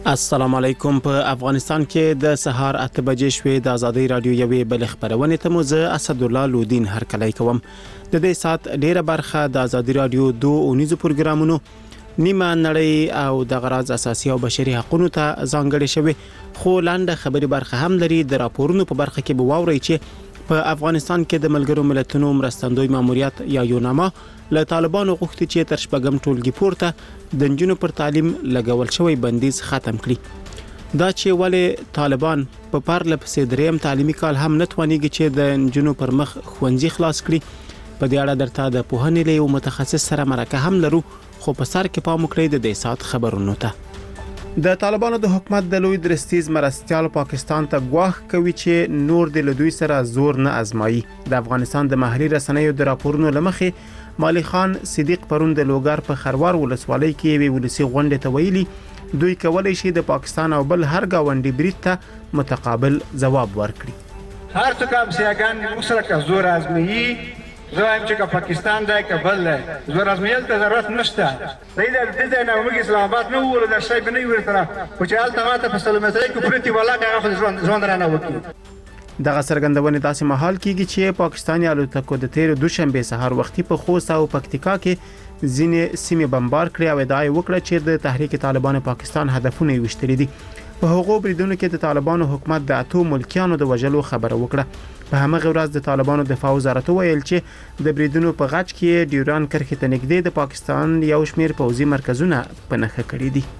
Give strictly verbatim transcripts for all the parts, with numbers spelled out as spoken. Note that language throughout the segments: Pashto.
السلام علیکم. په افغانستان کې د سهار اته بجې شوې د ازادي رادیو یوې بل خبرونه ته مو زه اسد الله لودین هرکلی کوم. د دې سات ډیره برخه د ازادي رادیو دوه اونیزو پروګرامونو نیمه نړۍ او د غراض اساسي او بشري حقوقو ته ځانګړې شوی، خو لاندې خبري برخه هم لري. د راپورونو په برخه کې به واورئ چې په افغانستان کې د ملګرو ملتونو مرستندوی ماموریت یا یوناما له طالبانو غوښتي چې تر شپږم ټولګي پورته د نجونو پر تعلیم لګول شوی بندیز ختم کړي. دا چې ولې طالبان په پرله پسې دریم تعلیمي کال هم نه توانیږي چې د نجونو پر مخ ښوونځي خلاص کړي، په دې اړه درته د پوهنې له یو متخصص سره مرکه هم لرو، خو په سر کې پام وکړئ د دې سات خبرونو ته. د طالبانو د حکومت د لوی درستیز مرستيال پاکستان ته ګواښ کوي چې نور د لدوی سره زور نه ازمایي. د افغانستان د محلي رسنیو د راپورونو لمخې مالی خان صدیق پرون د لوګر په خروار ولسوالۍ کې وی ولسی غونډه ته ویلي دوی کولای شي د پاکستان او بل هر گاونډي برید ته متقابل جواب ورکړي. هر څوک هم سیاګان مسره زور ازمایي، زوایم چې پاکستان دی کبل دی، زور ازمایل ته ضرورت نشته. دای د دې نه موږ اسلام آباد نه ور د شای بنوي ورته او چې حالت ماته په سلامتۍ کې پرتی والا هغه ژوند ژوند رانه وکړي. دغه څرګندونه داسې مهال کیږي چې پاکستاني الوتکو د تیر دوشنبه سهار وختي په خوست او پکتیکا کې ځینې سیمې بمبار کړې او ادعا وکړه چې د تحریک طالبان پاکستان هدفونه یې وشتري دي. په هغو بریدونو کې د طالبانو حکومت د اتو ملکیانو د وژلو خبره وکړه. په همغه ورځ د طالبانو دفاع وزارت ویل چې د بریدونو په غچ کې ډیوران کرښې ته نږدې د پاکستان یو شمېر پوځي مرکزونه په نښه کړي دي.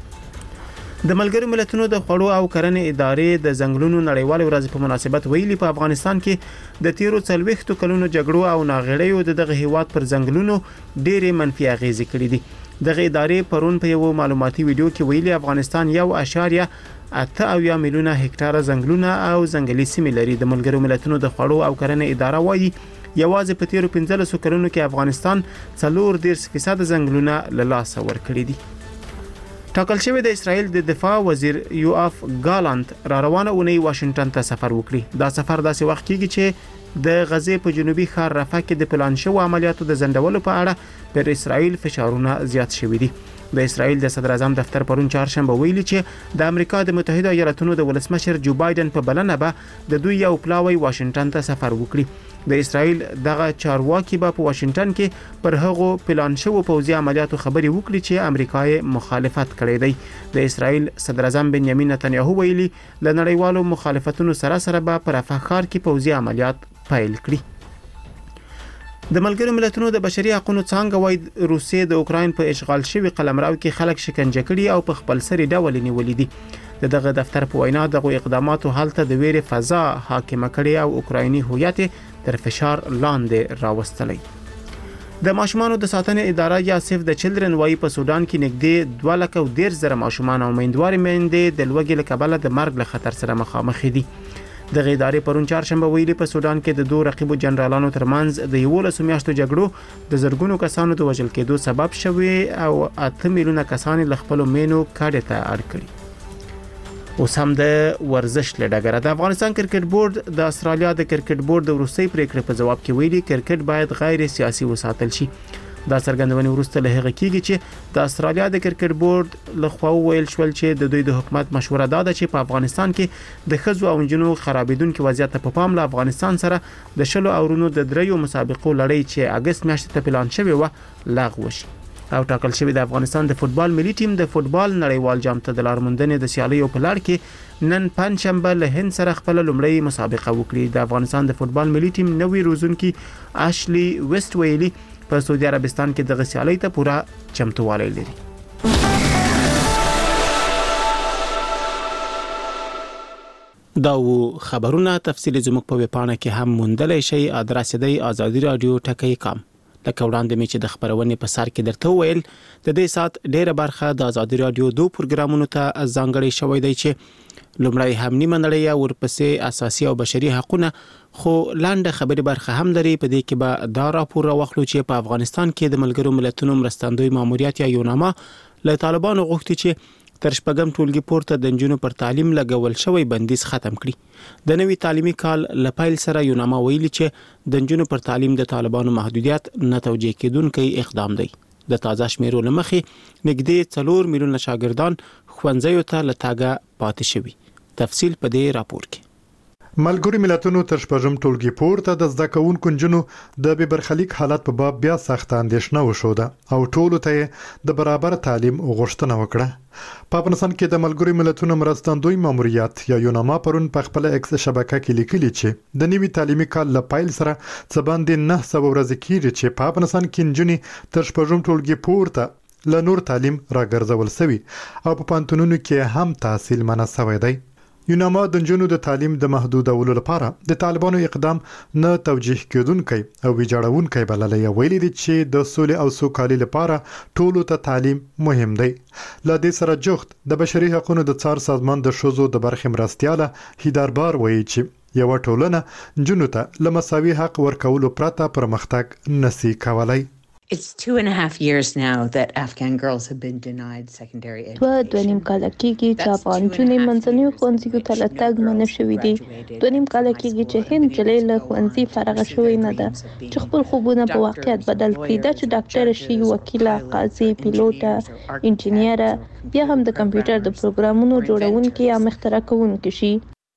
د ملګرو ملتونو د خوړو او کرنې ادارې د ځنګلونو نړیوال ورځ په مناسبت ویلي په افغانستان کې د تیرو څلويختو کلونو جګړو او ناغړیو د دغه هیواد پر ځنګلونو ډېرې منفي اغیزې کړې دي. دغه ادارې پرون په یو معلوماتي ویډیو کې ویلي افغانستان یو اشاریه اته اویا میلیونه هکتار ځنګلونه او ځنګلي سیمې لري. د ملګرو ملتونو د خوړو او کرنې اداره وایي یوازې په تیرو پنځلسو کلونو کې افغانستان څلور دېرش فیصد ځنګلونه له لاسه ورکړي دي. ټاکل شوی د اسرائیل د دفاع وزیر یوآف ګالانت را روانه اونۍ واشنگټن ته سفر وکړي. دا سفر داسې وخت کېږي چې د غزې په جنوبي ښار رفح کې د پلان شوو عملیاتو د ځنډولو په اړه پر اسرائیل فشارونه زیات شوي دي. د اسرائیل د صدر اعظم دفتر پرون چهارشنبه ویلي چې د امریکا د متحده ایالاتونو د ولسمشر جو بایدن په بلنه به د دوی یو پلاوی واشنگټن ته سفر وکړي. د اسرائیل دغه چارواکي به په واشنگټن کې پر هغو پلان شوو پوځي عملیاتو خبري وکړي چې امریکا یې مخالفت کړی دی. د اسرائیل صدر اعظم بنیامین نتنیاهو ویلي له نړیوالو مخالفتونو سره سره به پر رفح ښار کې پوځي عملیات پیل کړي. د ملګرو ملتونو د بشري حقوقو څنګه وایي روسیې د اوکراین په اشغال شوی قلمرو کې خلک شکنجه کړي او په خپل سری ډول نیولې دي. د دغه دفتر په وینا دغه اقداماتو حالت د ویرې فضا حاکمه کړي او اوکرایني هویت تر فشار لاندې راوستلی. د ماشومانو د ساتنې اداره یا سیف د چلډرن وايي په سودان کې نږدې دوه لکه او ډیر زره ماشومان او میندوارې میندې د لوږې له کبله د مرګ له خطر سره مخامخ دي. د ادارې پرون چهارشنبه ویلي په سودان کې د دوه رقیبو جنرالانو ترمنځ د یولسو میاشتو جګړو د زرګونو کسانو د وژل کېدو سبب شوی او اته میلیونه کسان له خپل مینو کاډه ته اړ کړي. اوس هم د ورزش لډګره د افغانستان کرکټ بورډ د استرالیا د کرکټ بورډ د روسي پریکړې په جواب کې ویلي کرکټ باید غیر سیاسي وساتل شي. دا څرګندونه ورسته له هغه کېږي چې د استرالیا د کرکټ بورډ له خوا ویل شول چې د دوی د حکومت مشوره ده چې په افغانستان کې د ښځو او نجونو خرابېدونکو وضعیت په پام له افغانستان سره د شلو اورونو د دریو مسابقو لړۍ چې اگست میاشتې ته پلان شوی و لغوه شي. او ټاکل شوی د افغانستان د فوتبال ملي ټیم د فوتبال نړیوال جام ته د لارموندنې د سیالیو په لړ کې نن پنځشنبه له هند سره خپل لومړی مسابقه وکړي. د افغانستان د فوتبال ملي ټیم نوې روزونکي آشلی ویسټ ویلي په سعودي عربستان کې د سیالۍ ته پوره چمتووالی لري. دا و خبرونه تفصیلی زموږ په ویبپاڼه کې هم موندلی شئ. ادرس دی ازادي رادیو ټکی کام. لکه وړاندې مې چې د خبرونې په سر کې درته ویل د دې سات ډیره برخه د ازادي رادیو دوه پروګرامونو ته ځانګړې شوی دی چې لومړی هم نیمه نړۍ او ورپسې اساسي او بشري حقوقونه، خو لاندې خبري برخه هم لري. په دې کې به دا راپور راوخلو چې په افغانستان کې د ملګرو ملتونو مرستندوی ماموریت یا یوناما له طالبانو غوښتي چې تر شپږم ټولګي پورته د نجونو پر تعلیم لګول شوی بندیز ختم کړي. د نوي تعلیمي کال له پیل سره یوناما ویلي چې د نجونو پر تعلیم د طالبانو محدودیت نه توجیه کېدونکی اقدام دی. د تازه شمیرو لمخې نږدې څلور میلیونه شاګردان ښوونځیو ته له تاګه پاتې شوي. تفصیل په دې راپور کې. ملګري ملتونو تر شپږم ټولګي پورته د زده کوونکو نجونو د بې برخلیک حالت په باب بیا سخت اندېښنه وشوده او ټولو ته د برابر تعلیم غوښتنه وکړه. په افغانستان کې د ملګري ملتونو مرستندوی ماموریت یا یوناما پرون په خپل ایکس شبکه کې لیکلي چې د نوي تعلیمي کال له پیل سره څه باندې نه سوه ورځې کېږي چې په افغانستان کې نجونې تر شپږم ټولګي پورته له نور تعلیم راګرځول شوي او په پوهنتونونو کې هم تحصیل منع شوی دی. یوناما د نجونو د تعلیم د محدودولو لپاره د طالبانو اقدام نه توجیه کېدونکی او ویجاړونکی بللی. ویلي دي چې د سولې او سوکالۍ لپاره ټولو ته تعلیم مهم دی. له دې سره جوخت د بشري حقوقو د څار سازمان د ښځو د برخې مرستیاله هیداربار وایي چې یوه ټولنه نجونو ته له مساوي حق ورکولو پرته پرمختګ نشي کولی. It's two and a half years now that Afghan girls have been denied secondary education. دوه دوه نیم کال کېږي چې افغان نجونې منځنیو ښوونځیو ته له تګ منع شوي دي. دوه نیم کال کېږي چې هند نجلۍ له ښوونځي فارغه شوې نه ده چې خپل خوبونه په واقعیت بدل کړي. دا چې ډاکټره شي، وکیله، قاضي، پیلوټه، انجینیره، یا هم د کمپیوټر د پروګرامونو جوړونکي یا مخترع کوونکي شي.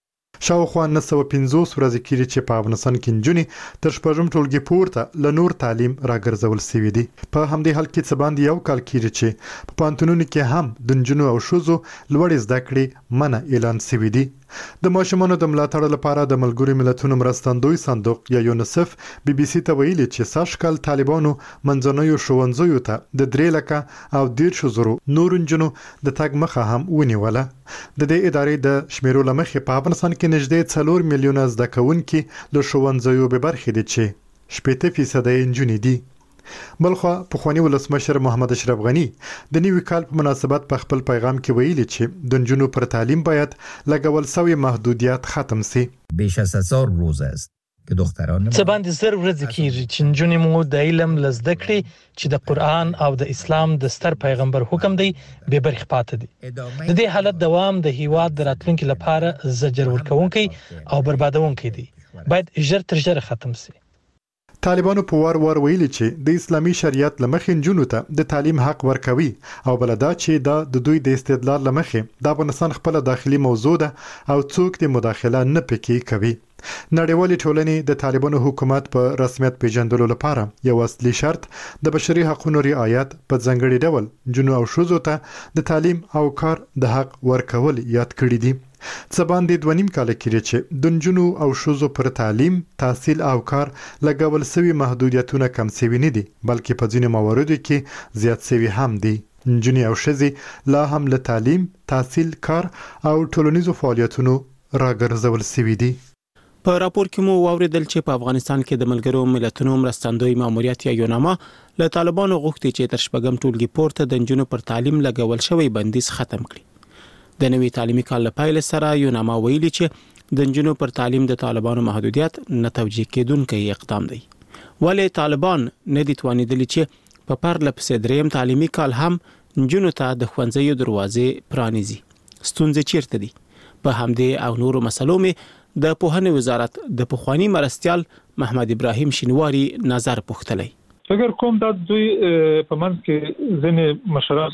شاوخوا نه سوه پنځوس ورځې کېږي چې په افغانستان کې نجونې تر شپږم ټولګي پورته له نور تعلیم راګرځول شوي دي. په همدې حال کې څه باندې یو کال کېږي چې په پوهنتونونو کې هم د نجونو او ښځو لوړې زده کړې منع اعلان شوي دي. د ماشومانو د ملاتړ لپاره د ملګرو ملتونو مرستندوی صندوق یا یونیسف بي بي سي ته ویلي چې سږ کال طالبانو منځنیو ښوونځیو ته د درې لکه او دېرشو زرو نورو نجونو د تګ مخه هم ونیوله. د دې ادارې د شمیرو له مخې په افغانستان کې نږدې څلور میلیونه زده کوونکي له ښوونځیو بې برخې دي چې شپېته فیصده یې نجونې دي. بلخوا پخوانی ولسمشر محمد اشرف غنی د نوي کال په مناسبت په خپل پیغام کې ویلي چې د نجونو پر تعلیم باید لګول شوی محدودیت ختم شي. بیش از هزار روز است که دختران څه باندې زر ورځې کېږي چې نجونې مو د علم له زده کړې چې د قرآن او د اسلام د ستر پیغمبر حکم دی بې برخې پاتې دي. د دې حالت دوام د هیواد د راتلونکي لپاره زجر ورکوونکی او بربادونکی دی. باید ژر تر ژره ختم شي. طالبانو په وار وار ویلي چې د اسلامي شریعت لمخې نجونو ته د تعلیم حق ورکوي او بلدا چې دا د دوی د استدلال لمخې د افغانستان خپل داخلي موضوع ده او څوک د مداخله نه پکې کوي. نړیوالې ټولنې د طالبانو حکومت په رسمیت پیژندلو لپاره یو اصلي شرط د بشري حقوقو رعایت په ځانګړي ډول نجونو او ښځو ته د تعلیم او کار د حق ورکول یاد کړي دي. څه باندې دوه نیم کاله کېږي چې د نجونو او ښځو پر تعلیم، تحصیل او کار لګول شوي محدودیتونه کم شوي نه دي، بلکې په ځینو مواردو کې زیات شوي هم دي. نجونې او ښځې لا هم له تعلیم، تحصیل، کار او ټولنیزو فعالیتونو راګرځول شوي دي. په راپور کې مو واوریدل چې په افغانستان کې د ملګرو ملتونو مرستندوی ماموریت یا یوناما له طالبانو غوښتي چې تر شپږم ټولګي پورته د نجونو پر تعلیم لګول شوی بندیز ختم کړي. د نوي تعلیمي کال له پیل سره یوناما ویلي چې د نجونو پر تعلیم د طالبانو محدودیت نه توجیه کېدونکی اقدام دی. ولې طالبان نه دي توانېدلي چې په پرله پسې دریم تعلیمي کال هم نجونو ته د ښوونځیو دروازې پرانیزي؟ ستونزې چیرته دي؟ په همدې او نورو مسلو مې د پوهنې وزارت د پخوانی مرستیال محمد ابراهیم شینواری نظر پوښتلی. فکر کوم دا دوی په منځ کې ځینې مشران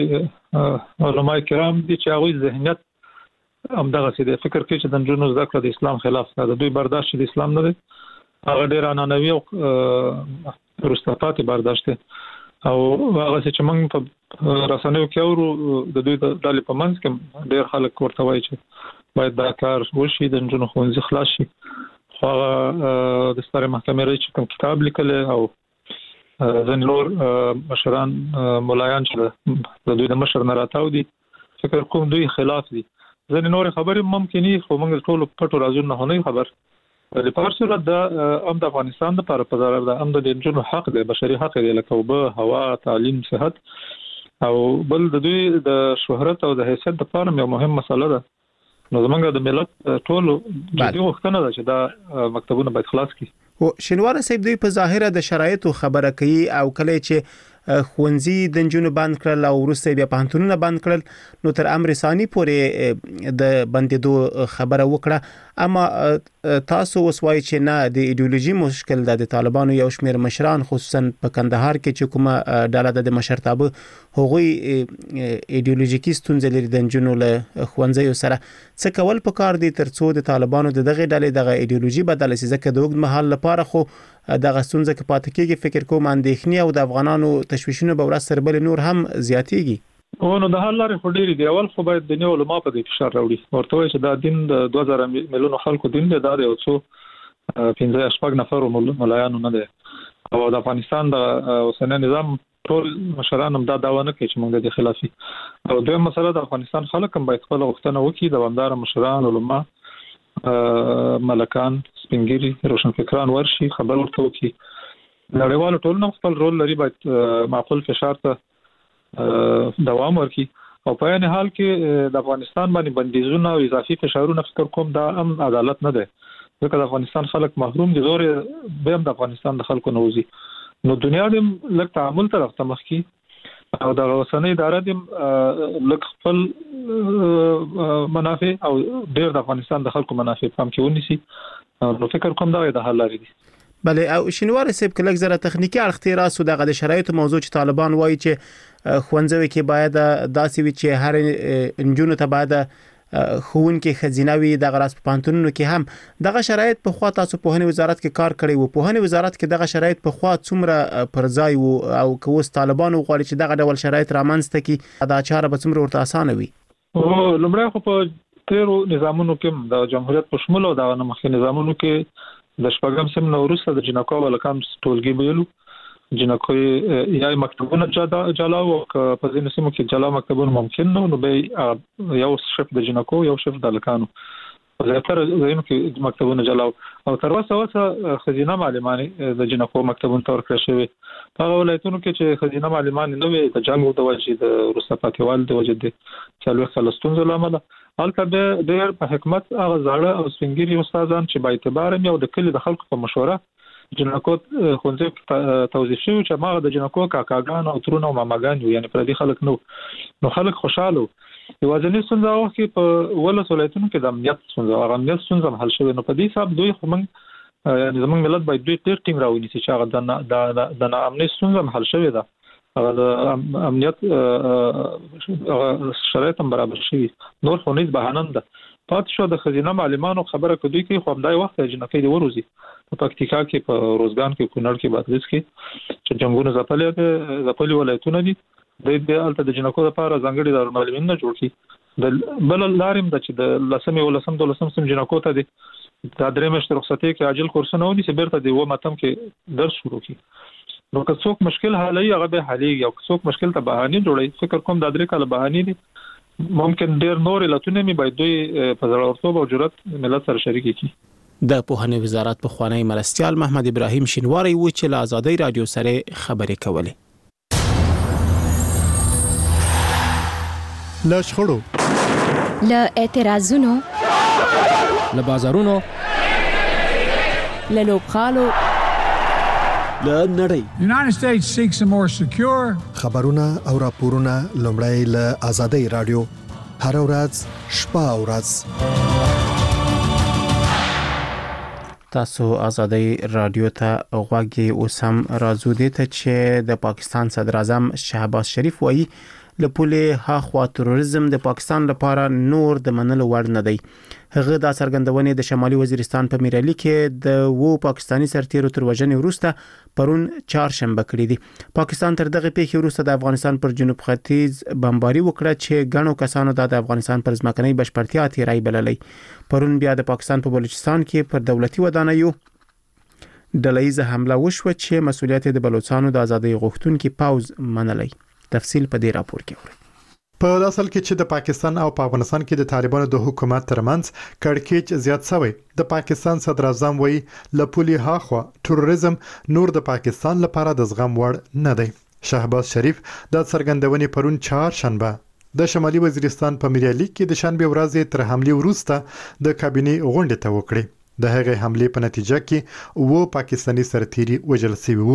سپینګیري علماء کرام دي چې هغوی ذهنیت همدغسې دی، فکر کوي چې د نجونو زده کړه د اسلام خلاف ده. د دوی برداشت د اسلام نه دی، هغه ډېر عنعنوي او وروسته پاتې برداشت دی. او هغسې چې موږ په رسنیو کې اورو د دوی د ډلې په منځ کې ډېر خلک ورته وایي چې باید دا کار وشي، د نجونو ښوونځي خلاص شي. خو هغه د سترې محکمې رئیس چې کوم کتاب لیکلی او ځینې نور مشران ملایان چې د دوی د مشر نه راتاو دي، فکر کوم دوی خلاف دي. ځینې نورې خبرې ممکنې وي خو موږ ټولو پټو رازونو نه نه خبر. په هر صورت دا هم د افغانستان دپاره په ضرر ده، هم د نجونو حق دی، بشري حق دی، لکه اوبه، هوا، تعلیم، صحت. او بل د دوی د شهرت او د حیثیت دپاره یو مهم مسله ده. نو زمونږ د ملت ټولو جدي غوښتنه ده چې دا مکتبونه باید خلاص کړي. او شینواری صاحب دوی په ظاهره د شرایطو خبره کوي او کله چې خوندزي د نجونو بند کړل او وروسته بیا پانتونونه بند کړل نو تر امر ثاني پورې د بندیدو خبره وکړه اما تاسو وسوای چې نه د ایدئولوژي مشکل د طالبانو یو شمېر مشران خصوصا په کندهار کې چې کومه ډله د مشرتابه هغوی ایدئولوژیکي ستونزې لري د نجونو له خوندزیو سره څه کول پکار دي ترڅو د طالبانو د دغه ډلې دغه ایدئولوژي بدل شي ځکه د وګړو مهال لپاره خو دغه ستونزه کې پاتې کېږي فکر کوم اندېښنې او د افغانانو تشویشونه به ورځ سره بل نور هم زیاتېږي. او نو د حل لارې خو ډېرې دي. اول خو باید د نیو علماء په دې فشار راوړي ورته وایي چې دا دین د دوه زره میلیونو خلکو دین دی دا د یو څو پنځه شپږ نفرو ملایانو نه دی او د افغانستان د اوسنی نظام ټول مشران هم دا دعوا نه کوي چې موږ د خلافي او دویم مسله د افغانستان خلک هم باید خپل غوښتنه وکړي د وامدار مشران علماء ملکان سپینګری روشنفکران ورشي خبر ورته وکړي. نړیوال ټولنه خپل رول لري باید معقول فشار ته دوام ورکړي او په عین حال کې د افغانستان باندې بندیزونه او اضافي فشارونه فکر کوم دا هم عدالت نه ده ځکه د افغانستان خلک محروم دي زور به هم د افغانستان د خلکو نوځي نو دنیا دې لږ تعامل طرف ته مخ کی او د اوسنۍ اداره دې لږ خپل منافع او ډېر د افغانستان د خلکو منافع پام کې ونیسي نو فکر کوم دا د حل لري. بله او شینوار صاحب کله زره تخنیکی اړخ راسو دغه د شرایطو موضوع چې طالبان وایي چې خوندزوي کې باید داسې وي چې هر انجونو ته باید خون کې خزینوي د غراس په پانتونونو کې هم دغه شرایط په خوا تاسو په هني وزارت کې کار کړی وو په هني وزارت کې دغه شرایط په خوا څومره پرځای وو او کوس طالبانو غواړي چې دغه ډول شرایط رامنځته کړي دا چاره به څومره ورته اسانه وي. او لمړی خو په تیرو نظامونو کې د جمهوریت په شمول او د مخکې نظامونو کې د شپږم سم نو وروسته د جنکو ولکم ټولګي ویلو جنکو یا مکتبونه جلا او په ځینو سیمو کې جلا مکتبونه ممکن نو نو به یو شف د جنکو یو شف د لکانو زیاتره ځینو کې مکتبونه جلا او تر اوسه اوسه خزینه معلمانه د جنکو مکتبونه تور کړی شوی هغه ولایتونو کې چې خزینه معلمانه نه وي د جنگ د وجې د روسه پاتېوال د وجې د چالو خلستون زلامه البته د ډېر په حکمت هغه زاړه او سپینګری استادان چې با اعتبار مې او د کلی د خلکو په مشوره جنکو خونځ توظیف شو چې ما د جنکو کاکاګان او ترونه او ماماګان یعنی پر دې خلک نو نو خلک خوشاله یوازینی څنګه وخت کې په ولس ولایتونو کې د امنیت څنګه هغه امنیت څنګه حل شوی نو په دې حساب دوی خو موږ یعنی زموږ ملت باید دوی ډېر ټینګ راوړي چې هغه د د د امنیت څنګه حل شوی دا هغه د امنیت شرایط هم برابر شي نور خو نه بهانه ده پات شو د خزینه معلمانو خبره کوي کې خو همدای وخت جنکې دی وروزي په پکتیکا کې په روزګان کې کونړ کې بادغیس کې چې جنگونه زپلې زپلې ولایتونه دي د دې الته د جنکو لپاره ځانګړي دار معلمین نه جوړ کی د بل لارم د چې د لسمې ولسم د لسم سم جنکو ته دي د درې مشت رخصتي کې عاجل کورسونه ونی چې بیرته دی و ماتم کې درس شروع کی نو که څوک مشکل حالي هغه به حلي او څوک مشکل ته بهانه جوړي فکر کوم د درې کاله بهانه دي ممکن ډیر نور لاتونه می باید دوی په ضرورتوب او جرأت ملت سره شریک کړي. د پوهنې وزارت په خوانی مرستيال محمد ابراهیم شینواری و چې له آزادۍ رادیو سره خبرې کولې. له شخړو له اعتراضونو له بازارونو له لوبخالو له نړۍ The United States seeks a more secure خبرونه او راپورونه لومړی له آزادۍ رادیو هر ورځ شپه او ورځ تاسو آزادۍ رادیو ته غوږی اوسم راځو دي ته چې د پاکستان صدر اعظم شهباز شریف وایي له پولې هاخوا تروریزم د پاکستان لپاره نور د منلو وړ نه دی. هغه د څرګندونې د شمالي وزیرستان په میرالي کې د وو پاکستانی سرتیرو تر وژنې وروسته پرون چهارشنبه کړی دی. پاکستان تر دغه پیښې وروسته د افغانستان پر جنوب ختیځ بمباري وکړه چې غنو کسانو د افغانستان پر ځمکنۍ بشپړتیا تیرای بللې. پرون بیا د پاکستان په بلوچستان کې پر دولتي ودانیو ډلهیزه حمله وشوه چې مسؤلیت د بلوچستانو د ازادۍ غوښتونکو پاوز منلای. تفصیل په دې راپور کې اورئ. په اصل کې چې د پاکستان او په افغانستان کې د طالبانو د حکومت ترمنځ کړکېچ زیات شوی د پاکستان صدر اعظم وایي لپولي هاخوا تروریزم نور د پاکستان لپاره د زغم وړ نه دی. شهباز شریف د څرګندونې پرون چهارشنبه د شمالي وزیرستان په میرالي کې د شنبه ورځې تر حمله وروسته د کابینې غونډه ته وکړي. د هغې حمله په نتیجه کې وو پاکستانی سرتیري وژل شوي وو.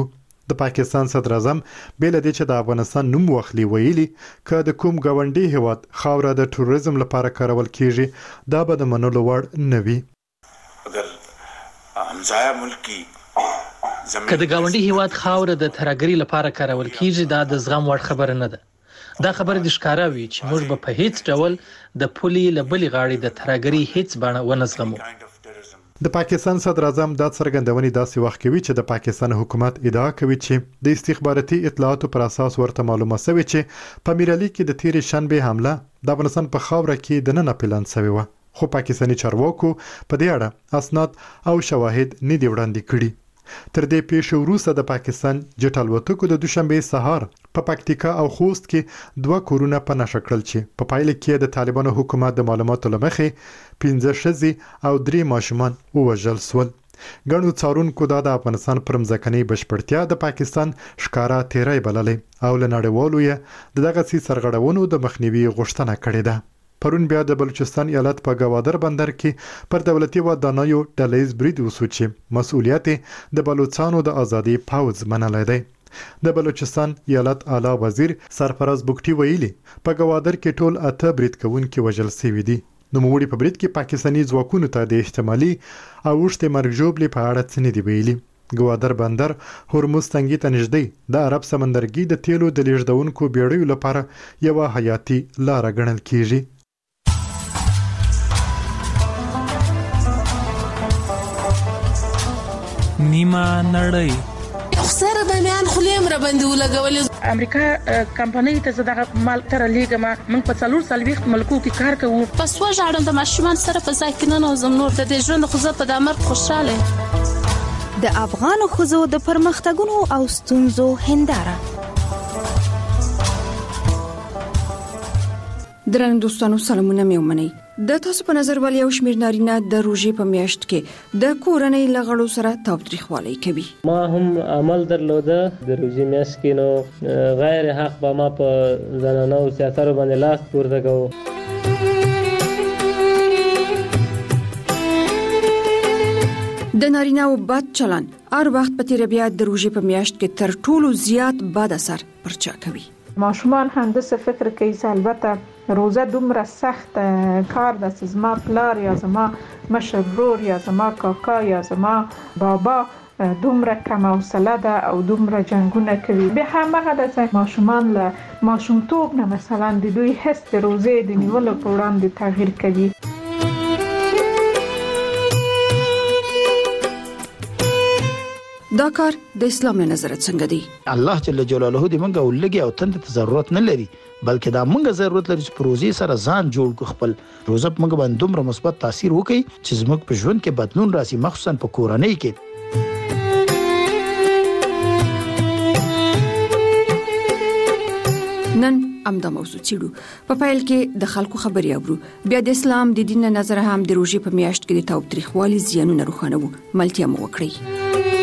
د پاکستان صدر اعظم بل د چې د افغانستان نوم واخلي ویلي ک د کوم گاونډي هیواد خاوره د ټوریزم لپاره کارول کیږي دا به د منلو وړ نه وي. اگر همزایا ملکی که د گاونډي هیواد خاوره د ترهګرۍ لپاره کارول کیږي دا د زغم وړ خبره نه ده. دا خبره د ښکارا وي چې موږ به په هیڅ ډول د پولي لبلي غاړي د ترهګرۍ هیڅ بڼه ونه زغمو. د پاکستان صدر اعظم دا څرګندونې داسې وخت کوي چې د پاکستان حکومت ادعا کوي چې د استخباراتي اطلاعاتو پر اساس ورته معلومه شوې چې په میرالي کې د تیرې شنبه حمله د افغانستان په خاوره کې د نن پلان شوی و، خو پاکستاني چارواکو په دې اړه اسناد او شواهد نه دی وړاندې کړي. تر دې پیښې وروسته د پاکستان جټ الوتکو د دوشنبه سهار په پکتیکا او خوست کې دوه کورونه په نشه کړل چې په پایله کې د طالبانو حکومت د معلوماتو لمخې پنځه ښځې او درې ماشومان ووژل شول. ګڼو څارونکو دا د افغانستان پر مځکنۍ بشپړتیا د پاکستان ښکارا تیری بللې او له نړیوالو یې د دغسې سرغړونو د مخنیوي غوښتنه کړې ده. پرون بیا د بلوچستان ایالت په گوادر بندر کې پر دولتي ودانیو ډلهیز برید وسو چې مسؤلیت د بلوچستانو د ازادي پاوز منلای دی. د بلوچستان ایالت اعلی وزیر سرفراز بوکټي ویلي په گوادر کې ټول اته برید کوونکي وژل شوي دي. نوموړي په برید کې پاکستاني ځواکونو ته د احتمالي او وشته مرګ ژوبلې په اړه څه نه دی ویلي. گوادر بندر هرمز تنګي ته نږدې د عرب سمندرګي د تیلو د لیږدونکو بیړیو لپاره یوه حیاتي لار ګڼل کیږي. نیمه نړۍ خسر د میان خلیم را باندې ولګولې. امریکا کمپنۍ ته زړه مال تر لیګما موږ په څلور سلويخت ملکو کې کار کوو. پس وژاړم د ماشومان سره په ځای کې نه نوزم نور د دې ژوند خو زه په دامر خوشاله. د افغان خزو د پرمختګونو او ستونزو هنداره. درنو دوستانو سلامونه مې ومنئ. د تاسو په نظر ولې یو شمېر نارینه د روژې په میاشت کې د کورنۍ له غړو سره تاوتریخوالی کوي؟ ما هم عمل درلوده د روژې میاشت کې، نو غیر حق به ما په زنانه او سیاسرو باندې لاس پورته کوو. د نارینه او بد چلن هر وخت په تیر بیا د روژې په میاشت کې تر ټولو زیات بد اثر پر چا کوي. ماشومان هم د څه فکر کوي چې البته روزه دومره سخت کار ده چې زما پلار یا زما مشر ورور یا زما کاکا یا زما بابا دومره کم حوصله ده او دومره جنگونه کوي. به همغه د ماشومان له ماشومتوب نه مثلا د دوی حس د روزه د نیولو په وړاندې تغییر کوي. دا کار د اسلام له نظر څنګه دی؟ الله جل جلاله دې موږ ولګي او تند ته ضرورت نه لري، بلکې دا موږ ضرورت لري چې پروژې سره ځان جوړ کو. خپل روزه موږ باندې دومره مثبت تاثیر وکړي چې زموږ په ژوند کې بدلون راسي، مخصوصا په کورنۍ کې. نن امدا موضوع چیرو په فایل کې د خلکو خبري اورو. بیا د اسلام د دین نظر هم د روژې په میاشت کې د تاوتریخوالي زیانونه روښانه وو. ملتیا مو وکړي.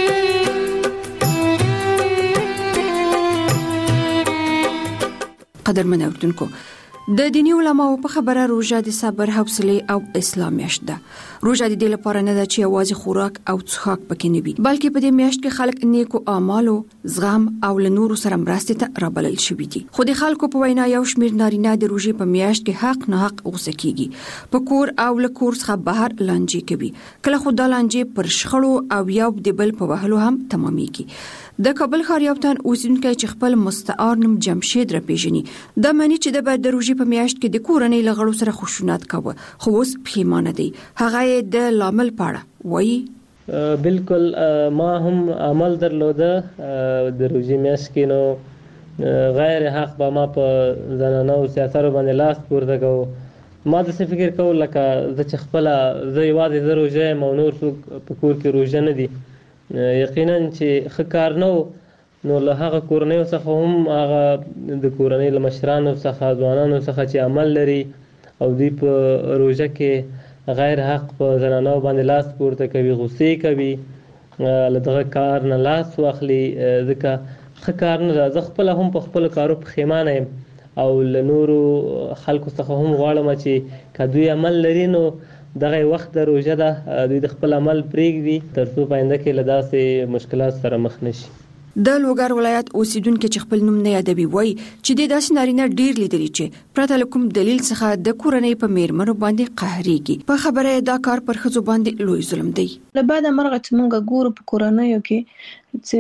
قدرمن اوردونکو، د دینی علماو په خبره روژه د صبر، حوصله او اسلام میاشت ده. روژه د دې لپاره نه ده چې یوازې خوراک او څښاک پکې نه وي، بلکې په دې میاشت کې خلک نیکو اعمالو، زغم او له نورو سره مرستې ته رابلل شوي دي. خو د خلکو په وینا یو شمېر نارینه د روژې په میاشت کې حق نه حق غوسه کیږي، په کور او له کور څخه بهر لانجې کوي. کله خو دا لانجې پر شخړو او یو د بل په وهلو هم تمامېږي. د کابل ښار یو تن اوسیدونکی چې خپل مستعار نوم جمشید را پیژني، دا معنی چې د بعد د روژې په میاشت کې د کورنۍ له غړو سره خشونت کاوه، خو اوس پښیمانه دی. هغه یې د لامل پاړه وایي. بالکل ما هم عمل درلوده د روژې میاشت کې، نو غیر حق به ما په زنانه او سیاسرو باندې لاس پورته کوو. ما داسې فکر کول لکه زه چې خپله زه یوازې زه روژه یم او نور څوک په کور کې روژه نه دي. یقینا چې ښه کار نه و، نو له هغه کورنیو څخه هم هغه د کورنۍ له مشرانو څخه، ځوانانو څخه چې عمل لري او دوی په روژه کې غیر حق په زنانو باندې لاس پورته کوي، غصې کوي، له دغه کار نه لاس واخلي، ځکه ښه کار نه ده. زه خپله هم په خپلو کارو پښیمانه یم او له نورو خلکو څخه هم غواړم چې که دوی عمل لري نو دغه وخت د روژه ده، دوی د خپل عمل پرېږدي تر څو په آینده کې له داسې مشکلات سره مخ نشي. د لوګر ولایت اوسیدونکو چې خپل نوم نه یادوي وایي چې د داسې نارینه ډیر لیدلی چې پرته کوم دلیل څخه د کورنۍ په میرمنو باندې قهرېږي. په خبره دا کار پر ښځو باندې لوی ظلم دی. له بعد مرغه چې موږ ګورو په کورنیو کې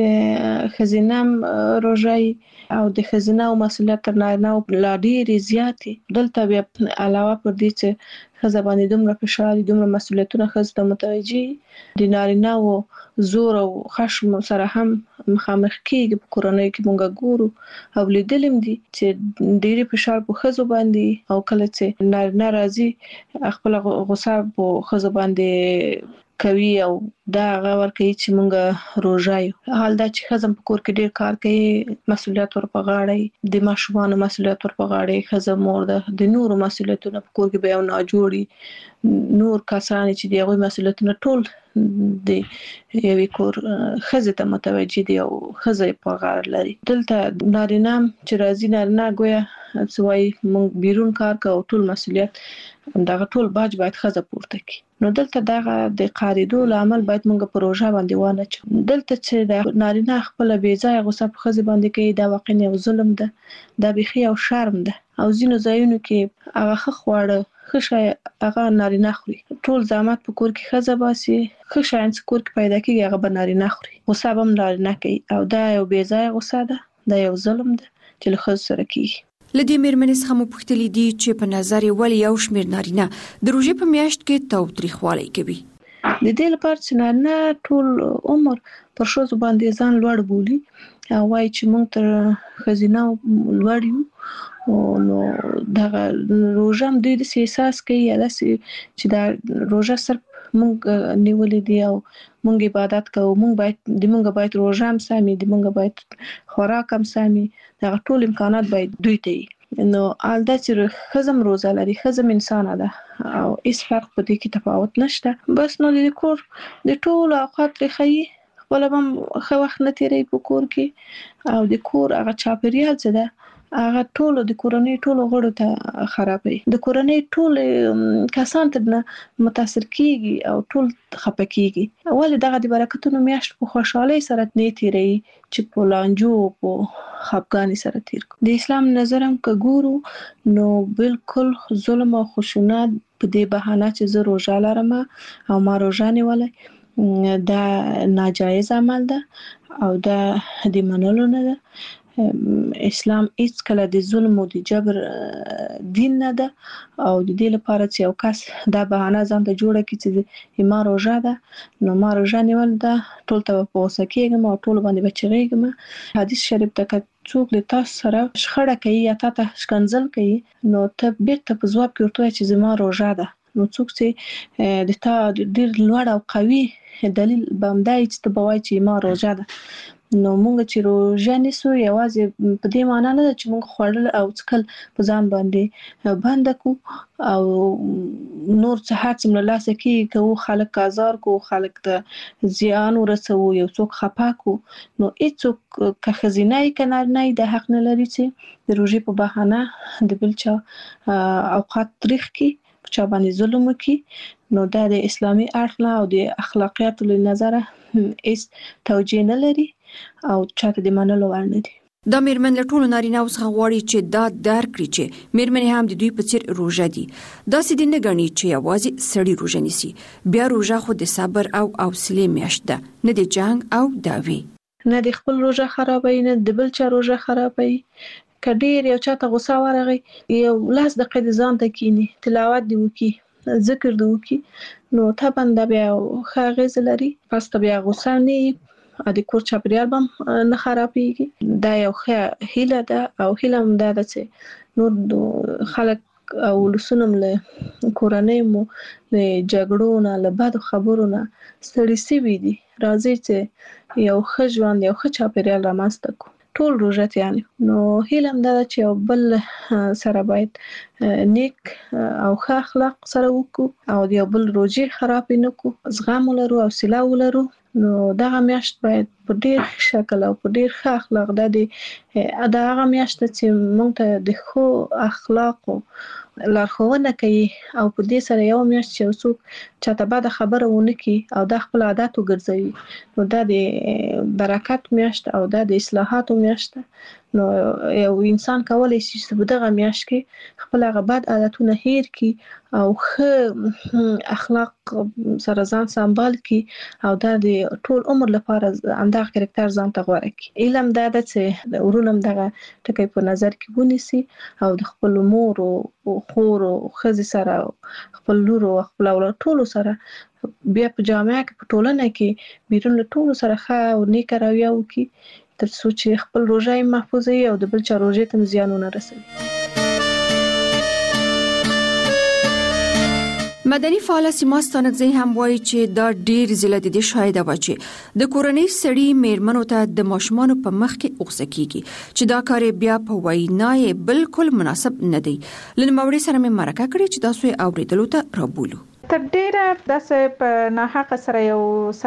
چې خزینم روژای او د خزینه او مسولیت تر نارینه لا ډېرې زیاتې. دلته بیا علاوه پر دې چې ښځه باندې دومره فشار دومره مسولیتونه ښځو ته متوجي د نارینه او زور او خشم سره هم مخامخ کېږي. په کورنیو کې موږ ګورو او لیدلم دي چې ډېری فشار په ښځو باندې او کله چې نارینه راځي خپل غوسه په ښځو باندې کوي او دا هغه ورکوي چې موږ روژایو. حال دا چې ښځه په کور کې ډېر کار کوي، مسولیت ور په غاړه د ماشومانو مسولیت ور په غاړه ښځه مور ده، د نورو مسولیتونه په کور کې به یو ناجوړي نور کسان چې د هغوی مسولیتونه ټول د یوې کور ښځې ته متوجي دي او ښځه په غاړه لري. دلته نارینه چې راځي نارینه ګویا څه وایي موږ بیرون کار کوو ټول مسولیت دغه ټول باج باید ښځه پورته کړي. نو دلته دغه د قاریدو لامل باید موږ په روژه باندې وانه چو. دلته چې د نارینه خپل بې ځایه غوسه په ښځې باندې کوي دا واقعا یو ظلم ده، دا بیخي یو شرم ده. او ځینو ځایونو کې هغه ښه خواړه ښه شی هغه نارینه خوري، ټول زحمت په کور کې ښځه باسي، ښه شیان چې کور کې پیدا کېږي هغه به نارینه خوري، غوسه به هم نارینه کوي او دا یو بې ځایه غوسه ده، دا یو ظلم ده چې له ښځو سره کېږي. له دې میرمنې څخه مو پوښتلي دي چې په نظر یې ولې یو شمېر نارینه د روژې په میاشت کې تاوتریخوالی کوي. د دې لپاره چې نارینه ټول عمر پر ښځو باندې ځان لوړ بولي او وایي چې موږ تر ښځینه لوړ یو، نو دغه روژه هم دوی داسې احساس کوي یا داسې چې دا روژه صرف موږ نیولې دي او موږ عبادت کوو، موږ باید د موږ باید روژه هم سمي، د موږ باید خوراک هم سمي، دغه ټول امکانات باید دوی ته وي. نو الدا چې ښځه هم روژه لري، ښځه هم انسانه ده او هیڅ فرق په دې کې تفاوت نشته. بس نو د کور د ټولو اوقات ترې ښیي، خپله به هم ښه وخت نه تېروي په کور کې او د کور هغه چاپېریال چې ده هغه ټولو د کورنۍ ټولو غړو ته خرابوي، د کورنۍ ټول کسان ترنه متاثر کېږي او ټول خفه کېږي. ولې دغه د برکتونو میاشت په خوشحالۍ سره نه تېروي چې په لانجو او په خفګانۍ سره تېر کړو. د اسلام نظر هم که ګورو نو بالکل ظلم او خشونت په دې بهانه چې زه روژه لرم او ما روژه نیولې دا ناجایز عمل ده او دا د منلو نه ده. اسلام هیڅ کله د ظلم او د جبر دین نه ده او د دې لپاره چې یو کس دا بهانه ځان ته جوړه کړي چې ما روژه ده نو ما روژه نیول ده ټول ته په غوسه کېږم او ټول باندې به چغېږم. حدیث شریف ته که څوک د تاسو سره شخړه کوي یا تا ته ښکنځل کوي نو ته بیرته په ځواب کې ورته وایې چې زما روژه ده. نو څوک چې د تا ډېر لوړ او قوي دلیل به همدا وي چې ته به وایې چې ما روژه ده. نو موږ چې روژه نیسو یوازې په دې معنا نه ده چې موږ خوړل او څښل په ځان باندې بنده کو او نور څه هر څه له لاسه کېږي کوو، خلک آزار کو، خلک ته زیان ورسوو، یو څوک خفه کو. نو هېڅوک که ښځینه یې که نارینه یې دا حق نه لري چې د روژې په بهانه د بل چا اوقات تریخ کړي، په چا باندې ظلم وکړي. نو دا د اسلامي اړخ نه او د اخلاقیاتو له نظره هېڅ توجیه نه لري او چاته د منلو وړ نه دي. دا میرمن له ټولو نارینه‌و څخه غواړي چې دا درک کړي چې میرمنې هم د دوی په څېر روژه دي. داسې دي نه ګڼي چې یوازې سړي روژه نیسي، بیا روژه خو د صبر او حوصلې میاشت ده، نه د جنګ او دعوې. نه د خپل روژه خرابوي نه د بل چا روژه خرابوي. که ډېر یو چاته غوسه ورغی یو لس دقیقې د ځان ته کښېني، تلاوت دې وکړي، ذکر دې وکړي، نو طبعا دا بیا ښه اغېزه لري. پس ته بیا غوسه نه وي، د کور چاپېریال به هم نه خرابېږي. دا یو ښه هیله ده او هیله هم دا ده چې نور خلک او ولسونه هم له کورنۍ مو له جګړو نه له بدو خبرو نه ستړي سوي دي. راځئ چې یو ښه ژوند یو ښه چاپېریال رامنځته کړو ټول روژتیان. نو هیله هم دا ده چې یو بل سره باید نیک او ښه اخلاق سره وکړو او د یو بل روژې خرابې نه کړو، زغم ولرو، حوصله ولرو. نو دغه میاشت باید په ډیر شکل او په ډیر ښه اخلاق د د هغه میاشت چې موږ ته د ښو اخلاقو لارښوونه کوي او په دې سره یو میاشت چې څوک چاته بعد خبره ونه کی او د خپل عادت وګرځوي نو دا د برکت میاشت او دا د اصلاحاتو میاشت نو یو انسان کولای شي چې په دغه میاشت کې خپل هغه بد عادتونه هیر کی او ښه اخلاق سره ځان سمبال کی او دا د ټول عمر لپاره اندغه کریکټر ځان ته غوړه کی علم دا د چې ورونم دغه ټکی په نظر کې ونیسي او د خپل مور او خور او خزي سره خپل لور او خپل اولاد ټول سره بیا په جامعه کې په ټولنه کې بیرون ټول سره ښه او نیک رویه وکړي تر څو چې خپل روژه محفوظ وي او د بل چا روژې ته زیان ونه رسوي. مدني فعال سیما ستانکزی هم وایي چې دا ډیر ضلع د دې شاهده و چې د کورنۍ سړي میرمنو ته د ماشومانو په مخ کې اوغسه کیږي چې دا کار بیا په وینای بالکل مناسب نه دی. لنموړي سره مې مرکه کړې چې تاسو یې اوریدلو ته رابولو. تر ډیره داسې په ناحقه سره یو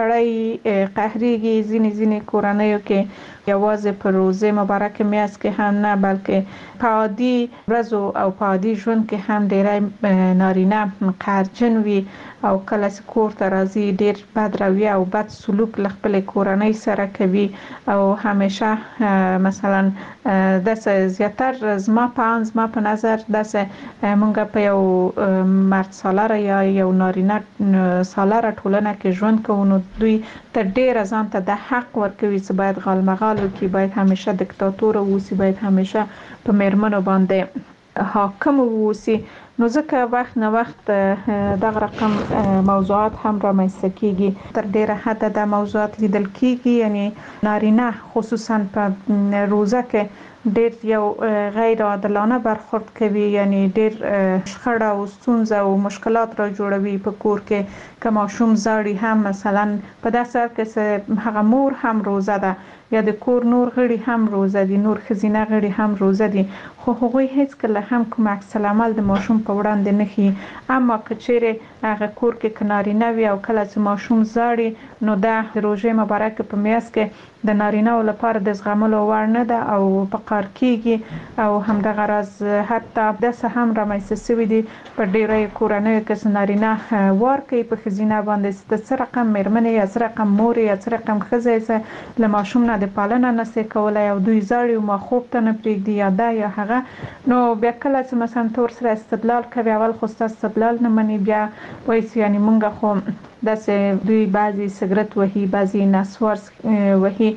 سړی قهريږي ځینې ځینې کورنیو کې یوازې په روزه مبارک میاشت کې هم نه بلکې په عادي ورځو او په عادي ژوند کې هم ډیری نارینه قهرجن وي او کله چې کور ته راځي ډیر بد رویه او بد سلوک له خپل کورنۍ سره کوي او همیشه مثلا داسې زیاتره زما په زما په نظر داسې مونږ په یو مرد سالاره یا یو نارینه سالاره ټولنه کې ژوند کوو نو دوی تر ډیره ځان ته د حق ورکوي چې باید غالمغال وکړي باید همیشه دیکتاتور اوسي باید همیشه په میرمنو باندې حاکم اوسي نو ځکه وخت نه وخت دغه رقم موضوعات هم رامنځته کیږي تر ډیره حد د موضوعات لیدل کیږي یعنی نارینه خصوصا په روزه کې ډیر یو غیر عادلانه برخورد کوي یعنی ډیر شخړه او ستونزه او مشکلات را جوړوي په کور کې که ماشوم زاړي هم مثلا په داسې حال کې هغه مور هم روزه ده یا د کور نور غړي هم روزه دي نور خزینه غړي هم روزه دي خو هغوی هیڅ کله هم کوم عکس العمل د ماشوم په وړاندې نه خي اما کچېره هغه کور کې کنارینه وي او کله چې ماشوم زاړي نو دا د روزه مبارک په میاشت کې د نارینه لپاره د زغملو وړ نه ده او په قار کېږي او همدغه راز حتی داسې هم رامنځته شوي دي په ډیری کورنیو کې نارینه وار کوي په ښځینه باندې د څه رقم میرمنې یا څه رقم مور یا څه رقم ښځه له ماشوم نه د پالنه نشي کولای او دوی زاړي او ما خوب ته نه پرېږدي یا دا یا هغه نو بیا کله چې مثلا تور سره استدلال کوي اول خو استدلال نه مني بیا وایي یعنی مونږ خو داسې دوی بعضی سګرټ وهي بعضی نسوار وهي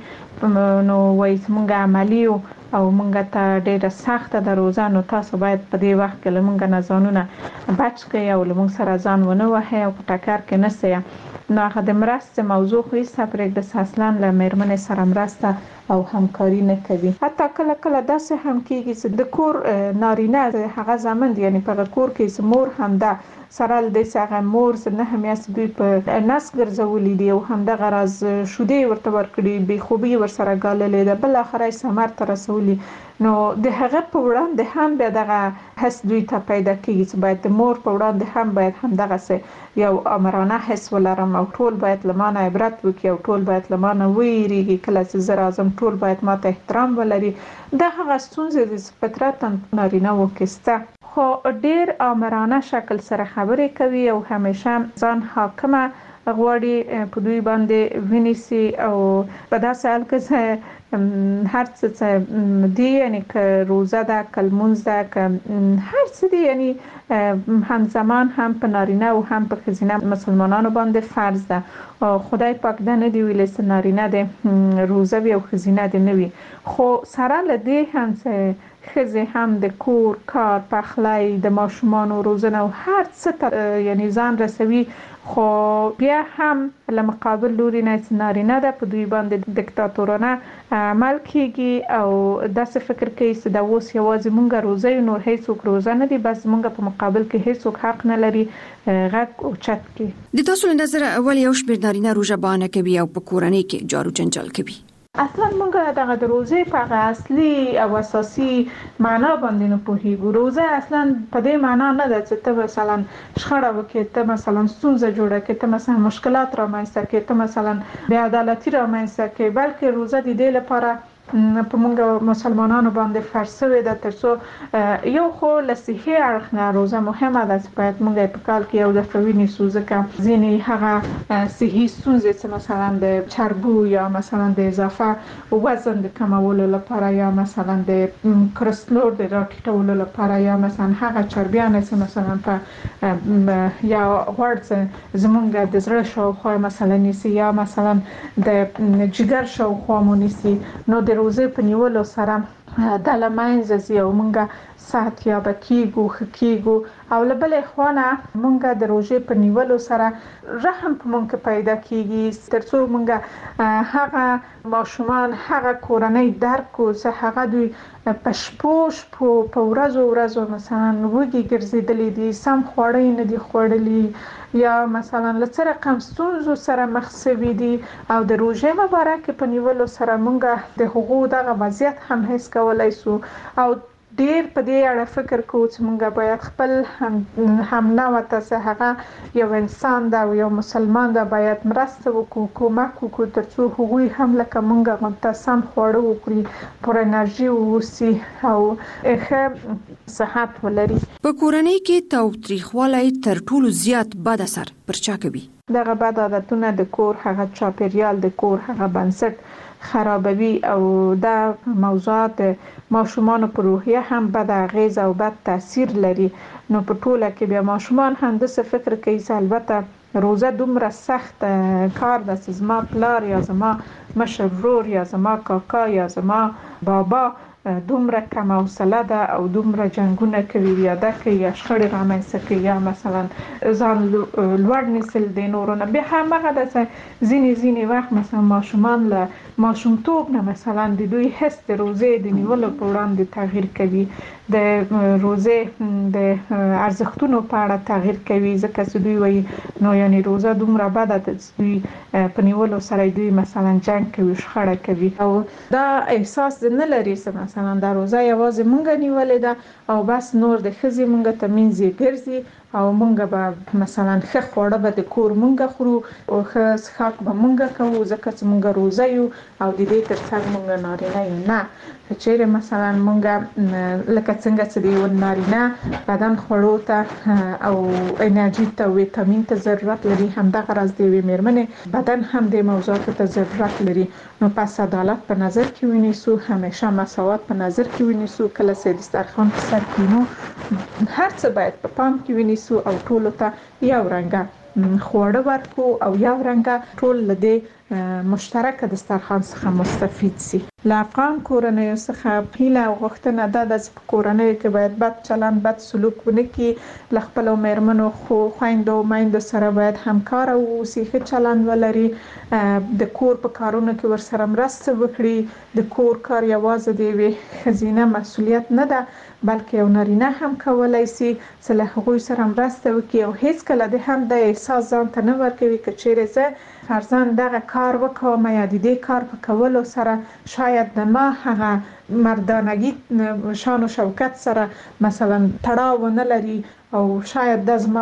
نو وایي مونږ عملی او مونږ ته ډیره سخته د روزه نو تاسو باید په دې وخت کې لمونږ نه ځانونه بچ کړئ او لمونږ سره ځان ونه وهئ او په ټکر کې نه سئ نو هغه د مرستې موضوع خو هیڅ پرېږده اصلا له میرمنې سره مرسته او همکاري نه کوي حتی کله کله داسې هم کېږي چې د کور نارینه هغه زمند یعنی په کور کې مور هم ده سره د څنګه مور نه همیاس دوی په نس ګرځولې دی او هم د غرض شودې ورته ورکړي به خوبي ورسره غاللې ده بل اخرای سمر تر رسولي نو د هغه په وړاندې هم به دغه حس دوی ته پیدا کیږي چې باید د مور په وړاندې هم باید هم دغه څه یو امرانه حس ولرم او ټول باید لمانه عبرت وکړي او ټول باید لمانه ویریږي کله چې زه راځم ټول باید ماته احترام ولري د هغه ستونزې د فطرت نارینه وکسته خو ډیر امرانه شکل سره خبرې کوي او همیشه ځان حاکمه غواړي په دوی باندې ونیسي او په داسې حال کې هر څه دی یعنی که روزه ده کلمونز ده که هر څه دی یعنی همزمان هم په نارینه او هم په ښځینه مسلمانانو باندې فرض ده خدای پاک دا نه دی ویلي چې نارینه دی روزه وي او ښځینه دی نه وي خو سره له دې هم چې ښځې هم د کور کار پخلی د ماشومانو روزنه او هر څه ته یعنی ځان رسوي خو بیا هم له مقابل لوري نه نارینه ده په دوی باندې دیکتاتورانه عمل کیږي او داسې فکر کوي چې دا اوس یوازې مونږ روزه یو نور هیڅوک روزه نه دي بس مونږ په مقابل کې هیڅوک حق نه لري غږ او چت کې د تاسو له نظر اول یو شمېر نارینه روزه بانه کوي او په کورنۍ کې جارو جنجال کوي اصلا موږ دغه د روزې په اصلي او اساسي معنا باندې نه پوهیږو. روزه اصلا په دې معنا نه ده چې ته مثلا شخړه وکړې، ته مثلا ستونزه جوړه کړې، ته مثلا مشکلات رامنځته کړې، ته مثلا بې عدالتي رامنځته کړې، بلکې روزه د دې لپاره په موږ مسلمانانو باندې فرض شوې ده ترڅو یو خو له صحي اړخ نه روزه مهمه ده چې باید موږ په کال کې یو دفعه ونیسو، ځکه ځینې هغه صحي ستونزې چې مثلا د چربو یا مثلا د اضافه وزن د کمولو لپاره یا مثلا د کلسترول د راټیټولو لپاره یا مثلا هغه چربیان چې مثلا په یا غوړ زمونږ د زړه شاوخوا مثلا نیسي یا مثلا د جګر شاوخوا مو نیسي، نو د روزه په نیولو سره د لمانځه زی او مونږه صحت یا بکیګو خکیګو او لبلې خوانه مونږه د روزه په نیولو سره رحم په مونږ پیدا کیږي ترڅو مونږه هغه ماشومان هغه کورنۍ درک او زه هغه دوی پښپوش په ورځو ورځو مثلا وګي ګرځیدلې دي، سم خوړې نه دي خوړلې یا مثلا لڅ رقم ستونزو سره مخ شوي دي او د روزه مبارک په نیولو سره مونږه د حقوق دغه وضعیت هم هیڅ کولای سو او ډیر په دې اړه فکر کوو چې مونږ باید خپل هم هم نو ته هغه یو انسان دا یو مسلمان دا باید مرسته وکړو، کومک وکړو ترڅو هغوی هم لکه مونږ غوښتل سم خواړه وکړي، پر انرژي ووسي او ښه صحت ولري. په کورنۍ کې تاوتریخوالی تر ټولو زیات بد اثر پر چا کوي؟ دغه بد عادتونه د کور هغه چاپیریال د کور هغه بنسټ خرابوي او دا موضوعات ماشومان په روحیه هم بد اغیز او بد تاثیر لري. نو په ټوله کې بیا ماشومان هم د څه فکر کوي چې البته روزه دومره سخت کار ده چې زما پلار یا زما مشر ورور یا زما کاکا یا زما بابا دومره کم حوصله ده او دومره جنگونه کوي یا د کوي یا شخړې رامنځته کوي یا مثلا ځان لوړ نیسل د نورو نه. بیا هم هغه د ځینې ځینې وخت مثلا ماشومان له ماشومتوب نه مثلا د دوی حس د روزې د نیولو په وړاندې تغییر کوي، د روزې د ارزښتونو په اړه تغییر کوي، ځکه چې دوی وایي نو یعنی روزه دومره بده ده چې دوی په نیولو سره دوی مثلا جنگ کوي، شخړه کوي او دا احساس نه لري چې مثلا دا روزه یوازې مونږ نیولې ده او بس نور د ښځې مونږ ته منځي ګرځي او مونږ به مثلا ښه خواړه به د کور مونږ خورو او ښه څښاک به مونږ کوو ځکه چې مونږ روزه یو او د دې ترڅنګ مونږ نارینه یو. نه چیرې مثلا مونږ لکه څنګه چې د یو نارینه بدن خوړو ته او انرژي ته ویټامین ته ضرورت لري، همدغه راز د یوې میرمنې بدن هم د موضوعاتو ته ضرورت لري. نو پس عدالت په نظر کې ونیسو، همیشه مساوات په نظر کې ونیسو، کله چې دسترخوان په سر کینو هر څه باید په پام کې ونیسو او ټولو ته یو رنګه خواړه ورکو او یو رنګه ټول له دې مشترک دسترخوان څخه مستفید سي. له افغان کورنیو څخه هیله او غوښتنه ده چې په کورنیو کې باید بد چلند بد سلوک ونه کړي، له خپلو میرمنو خو خویندو میندو سره باید همکاره واوسي، ښه چلند ولري، د کور په کارونو کې ورسره مرسته وکړي. د کور کار یوازې د یوې ښځینه مسؤلیت نه ده بلکې یو نارینه هم کولای شي چې له هغوی سره مرسته وکړي او هیڅ کله د هم د احساس ځان ته نه ورکوي که چیرې زه فرضاً دغه کار وکوم یا د دې کار په کولو سره شاید د ما هغه مردانگی شان و شوکت سره مثلا تړاو نه لري او شاید د زما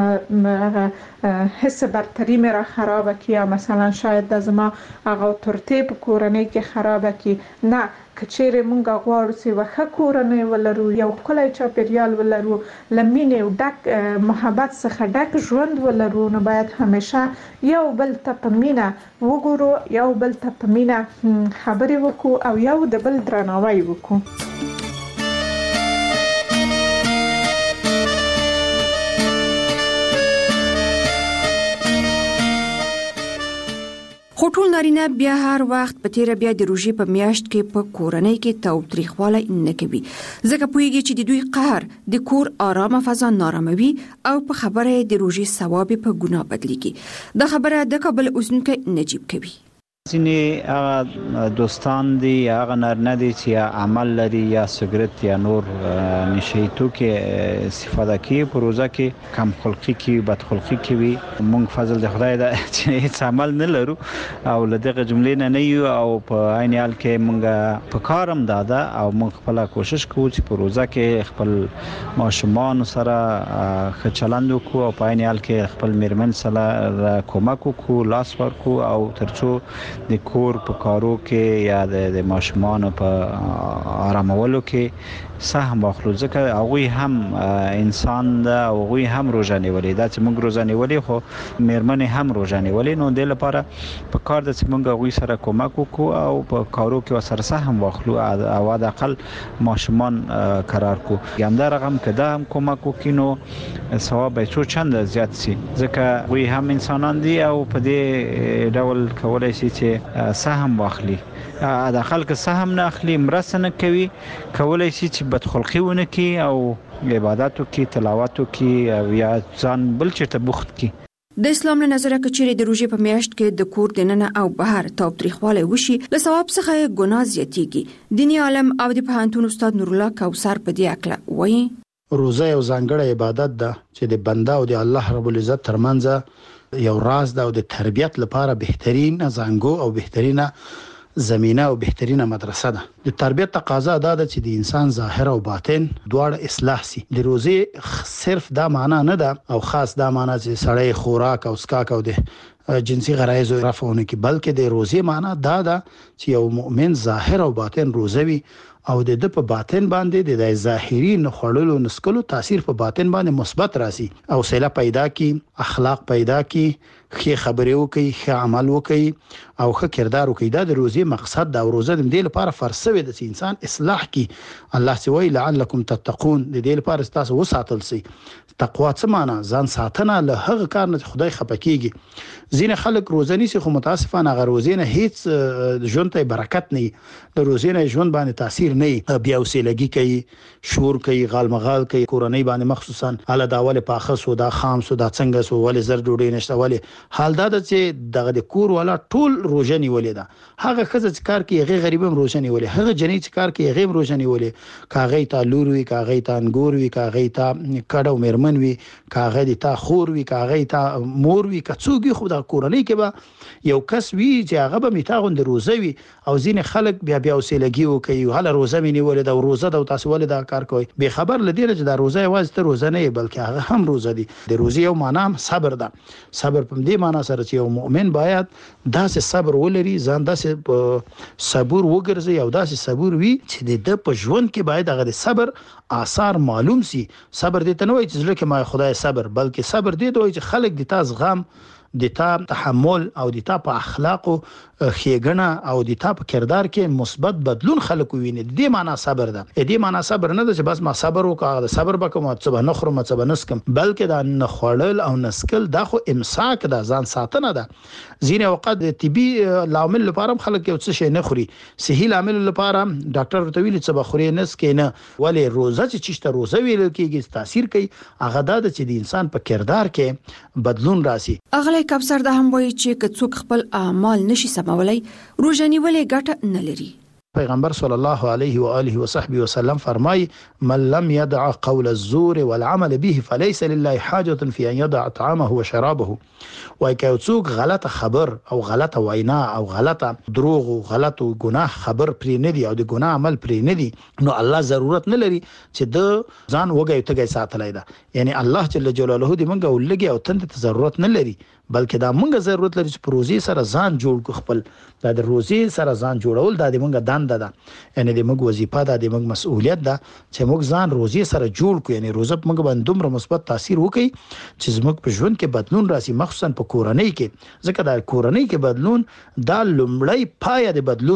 حس برتری مې را خرابه کی یا مثلا شاید د زما هغه ترتیب په کورنۍ کې خرابه کی. نه کچېره مونږه غواړو چې وخت کورنۍ ولرو، یو کلی چاپیریال ولرو، لمینې او ډک محبت څخه ډک ژوند ولرو، نو باید همیشه یو بل ته په مینه وګورو، یو بل ته په مینه خبرې وکړو او یو د بل درناوی وکړو. خو ټول نارینه بیا هر وخت په تیره بیا د روژې په میاشت کې په کورنۍ کې تاوتریخوالی نه کوي، ځکه پوهیږي چې د دوی قهر د کور آرامه فضا ناراموي او په خبره د روژې ثواب په ګناه بدلیږي. دا خبره د کابل اوسیدونکی نجیب کوي. ځینې هغه دوستان دي هغه نارینه دي چې عمل لري یا سګرټ یا نور نشي توکي استفاده کوي په روزه کې کم خلقي کې بد خلقي کې وي مونږ فضل د خدای د چې هیڅ عمل نه لرو او لدغه جملې نه نه یو او په عین حال کې مونږ په کارم دادا او مونږ خپل کوشش کوو چې په روزه کې خپل ماشومان سره ښه چلند وکړو او په عین حال کې خپل میرمن سره کومک وکړو لاس ورکړو او ترڅو د کور په کارو کې یا د ماشومان په آرامولو کې سهم واخلو ځکه هغه هم انسان دا او هغه هم روزه نیولې دا چې موږ روزه نیولې خو میرمن هم روزه نیولې نو د لپاره په کار د چې موږ هغه سره کومک وکړو او په کارو کې سره سهم واخلو او د اقل ماشومان قرار کو ګمدا رقم کده هم کومک وکینو ثواب به څو چند زیات سي ځکه وی هم انسانان دي او په دې ډول کولای شي چې سهم واخلي دا خلک سهم نه اخلي مرسته نه کوي کولای شي چې بدخلقي ونه کوي او عبادتو کې تلاوتو کې او یا ځان بل چیرته بوخت کوي د اسلام له نظره کچېرې د روزې په میاشت کې د کور دننه او بهر تاوتریخوالی وشي له ثواب څخه ګناه زیاتېږي دیني عالم او د پوهنتون استاد نور الله کوثر په دې اکله وایي روزه یو ځانګړی عبادت ده چې د بنده او د الله رب العزت ترمنځ یو راز ده او د تربیت لپاره بهترین زنګو او بهترینه زمينه او بهترینه مدرسه ده د تربیت تقاضا ده چې د انسان ظاهر او باطن دواړه اصلاح سي د روزي صرف دا معنا نه ده او خاص دا معنا چې سړی خوراک او اسکاک او د جنسي غرایز رفعونه کې بلکې د روزي معنا دا ده چې یو مؤمن ظاهر او باطن روزوي او د د په باطن باندې د ظاهري نخړلو نسکلو تاثیر په باطن باندې مثبت راسي او سله پیدا کی اخلاق پیدا کی ښه خبرې وکي ښه عمل وکي او ښه کردار وکي دا د روزي مقصد دا روزه د دې لپاره فرض د انسان اصلاح کی الله سوي لعلکم تتقون د دې لپاره تاسو وساتل سي تقوا څه معنا ځان ساتنه له هغه کار نه خدای خپکیږي ځینې خلک روزنی سي خو متاسفانه غ روزنه هیڅ ژوند ته برکت نه د روزنه ژوند باندې تاثیر نه بیا وسیلګي کوي شور کوي غالمغال کوي کورنۍ باندې مخصوصا اله داول پاخه سودا خام سودا څنګه سو ولې زر ډوډۍ نشته ولې حال دا چې دغه د کور والا ټول روزنی ولې ده هغه خزه چې کار کوي هغه غریبم روزنی ولې هغه جنې چې کار کوي هغه روزنی ولې کاغې تا لور وی کاغې تا انګور وی کاغې تا کډو میرمن وی کاغې دی تا خور وی کاغې تا مور وی کڅوږي خو د کورنۍ کې به یو کس وی چې هغه به میتاغوند روزوي او ځین خلک بیا بیا وسیلګي وکي هله روزه مې نیولې دا روزه د تاسو ولې دا کار کوي به خبر لدی چې دا روزه یوازې ته روزه نه بلکې هغه هم روزه دي د روزي یو معنا صبر ده صبر په دې معنا سره چې یو مؤمن باید داسې صبر ولري ځان داسې صبر وګرځي او داسې صبر وي چې د په ژوند کې باید هغه صبر آثار معلوم سي صبر دې ته نه وایي چې ځکه ما خدای صبر بلکې صبر دې ته وایي چې خلک د تاسو غم د تا تحمل او د تا په اخلاقو خېګنه او د تا په کردار کې مثبت بدلون خلک ویني د دې معنا صبر ده د دې معنا صبر نه ده چې بس ما صبر وکړم د صبر بکم او څه نه خورم څه نه سکم بلکې دا نه خړل او نسکل دا خو امساک ده ځان ساتنه ده ځینې وخت د طبي لامل لپاره خلک یو څه شي نه خوري صحي لامل لپاره ډاکټر ورته ویلي چې بخوري نس کې نه ولې روزه چې چشته روزه ویل کېږي تاثیر کوي هغه دا چې د انسان په کردار کې بدلون راسي اغلی کوثر د هم وایي چې کڅوک خپل اعمال نشي سمولای روزه نیولې ګټه نه لري پیغمبر صلی الله علیه و آله و صحبه وسلم فرمای من لم يدع قول الزور والعمل به فليس لله حاجه في ان يدع طعامه وشرابه وای که څوک غلطه خبر او غلطه وینا او غلطه دروغ او غلط او ګناه خبر پرې نه دی او د ګناه عمل پرې نه دی نو الله ضرورت نه لري چې د ځان وګي تګي ساتلای دا یعنی الله جل جلاله دې مونږ ولګي او تند ته ضرورت نه لري بلکې دا مونږ ضرورت لري چې پروزي سره ځان جوړ کو خپل دا د روزي سره ځان جوړول دا د مونږ دنده ده یعنی د مونږ وظیفه ده د مونږ مسؤلیت ده چې مونږ ځان روزي سره جوړ کو یعنی روزه مونږ باندې دومره مثبت تاثیر وکي چې زموږ په ژوند کې بدلون راسي مخصوصا په کورنۍ کې ځکه دا کورنۍ کې بدلون دا لومړی پایه د بدلون ده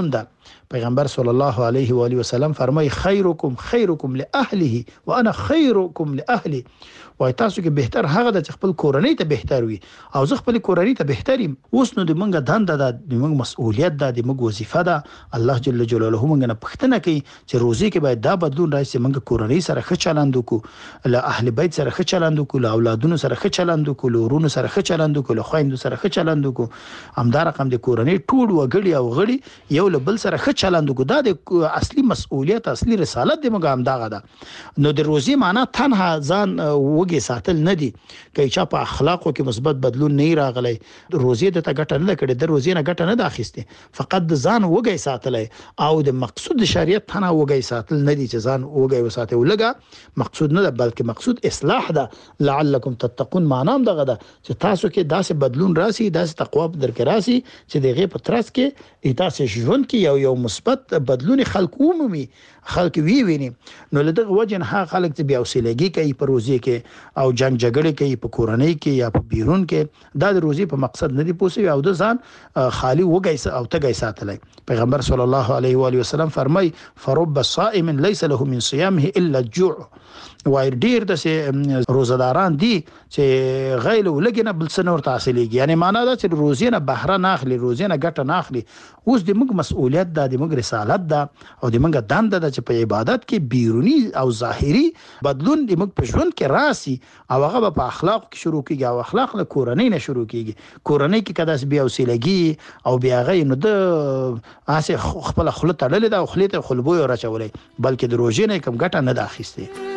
پیغمبر صلی الله علیه و آله وسلم فرمای خیرکم خیرکم لاهله وانا خیرکم لاهلی. وای تاسو کې بهتر هغه د خپل کورنۍ ته بهتر وي او زه خپل کورنۍ ته بهتریم. اوس نو د منګه دنده ده، د منګه مسؤلیت ده، د منګه وظیفه ده. الله جل جلاله منګه نه پښتنه کوي چې روزي کې باید دا بدلون راشي، منګه کورنۍ سره ښه چلند وکړو، له اهل بیت سره ښه چلند وکړو، له اولادونو سره ښه چلند وکړو، له ورونو سره ښه چلند وکړو، له خويندو سره ښه چلند وکړو. همدا رقم د کورنۍ ټول وګړي او غړي یو له بل سره ښه چلند وکړو. دا د اصلي مسؤلیت اصلي رسالت د منګه همداغه ده. نو د روزي معنا تنها ځان وګي ساتل نه دي، که چا په اخلاقو کې مثبت بدلون نه راغلی روزي د ته ګټه نه کړي، د روزي نه ګټه نه اخیسته، فقط د ځان وګي ساتلای او د مقصود شریعت تنه وګي ساتل نه دي چې ځان وګي وساته ولګه مقصود نه ده، بلکې مقصود اصلاح ده. لعلکم تتقون معنا هم دغه ده چې تاسو کې داسې بدلون راسي، داسې تقوا په درک راسي چې دغه په ترڅ کې تاسو ژوند کې یو یو مثبت بدلون خلق عمومي خلک وی ویني. نو لدغه وجه نه خلک چې بیا وسیلګي کوي په روزي کې او جنگ جګړه کوي په کورنۍ کې یا په بیرون کې، دا د روزي په مقصد نه دی پوسي او د ځان خالی وګي او تګي ساتلای. پیغمبر صلی الله علیه و آله وسلم فرمای فرب صائم ليس له من صيامه الا الجوع. وای ډیر د روزداران دي چې غیله ولګنه بل څه نور تحصیلېږي، یعنی معنا دا چې روزي نه بهره نه اخلي، روزي نه ګټه نه اخلي. اوس د موږ مسؤلیت ده، د موږ رسالت ده او د موږ دنده ده چې په عبادت کې بیرونی او ظاهري بدلون د موږ په ژوند کې راسي او هغه په اخلاق کې شروع کیږي او اخلاق له کورنۍ نه شروع کیږي. کورنۍ کې کداس بیا وسیلګي او بیا غي نو د اسه خپل خلط تړلې ده او خلیته خلبوي راچولې، بلکې د روزي نه کم ګټه نه اخیسته.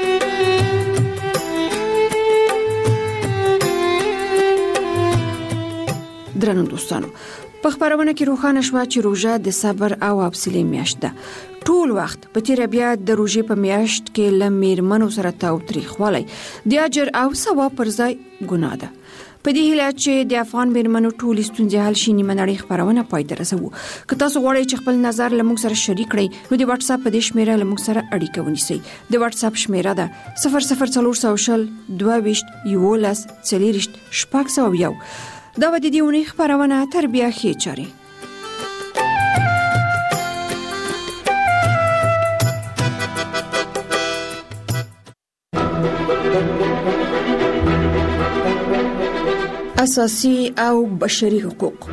درنو دوستانو، په خبرونه کې روښانه شو چې روژه د صبر او حوصلې میاشت ده. ټول وخت په تیر بیا د روژې په میاشت کې لمیرمنو سره تاوتریخوالی د اجر او ثواب پر ځای ګناه ده. په دې هیله چې د افغان میرمنو ټولې ستونزې حل شي، نیمه نړۍ خبرونه پای ته رسوو. که تاسو غواړئ چې خپل نظر له موږ سره شریک کړئ نو د واتس اپ په دې شمیره له موږ سره اړیکه ونیسئ. د واتس اپ شمیره ده صفر صفر څلور سوشل دوه ویشت یولس څلوریشت شپږ سوه یو. دا و د دې اونۍ خبرونه تر بیا ښې چارې. اساسي او بشري حقوق.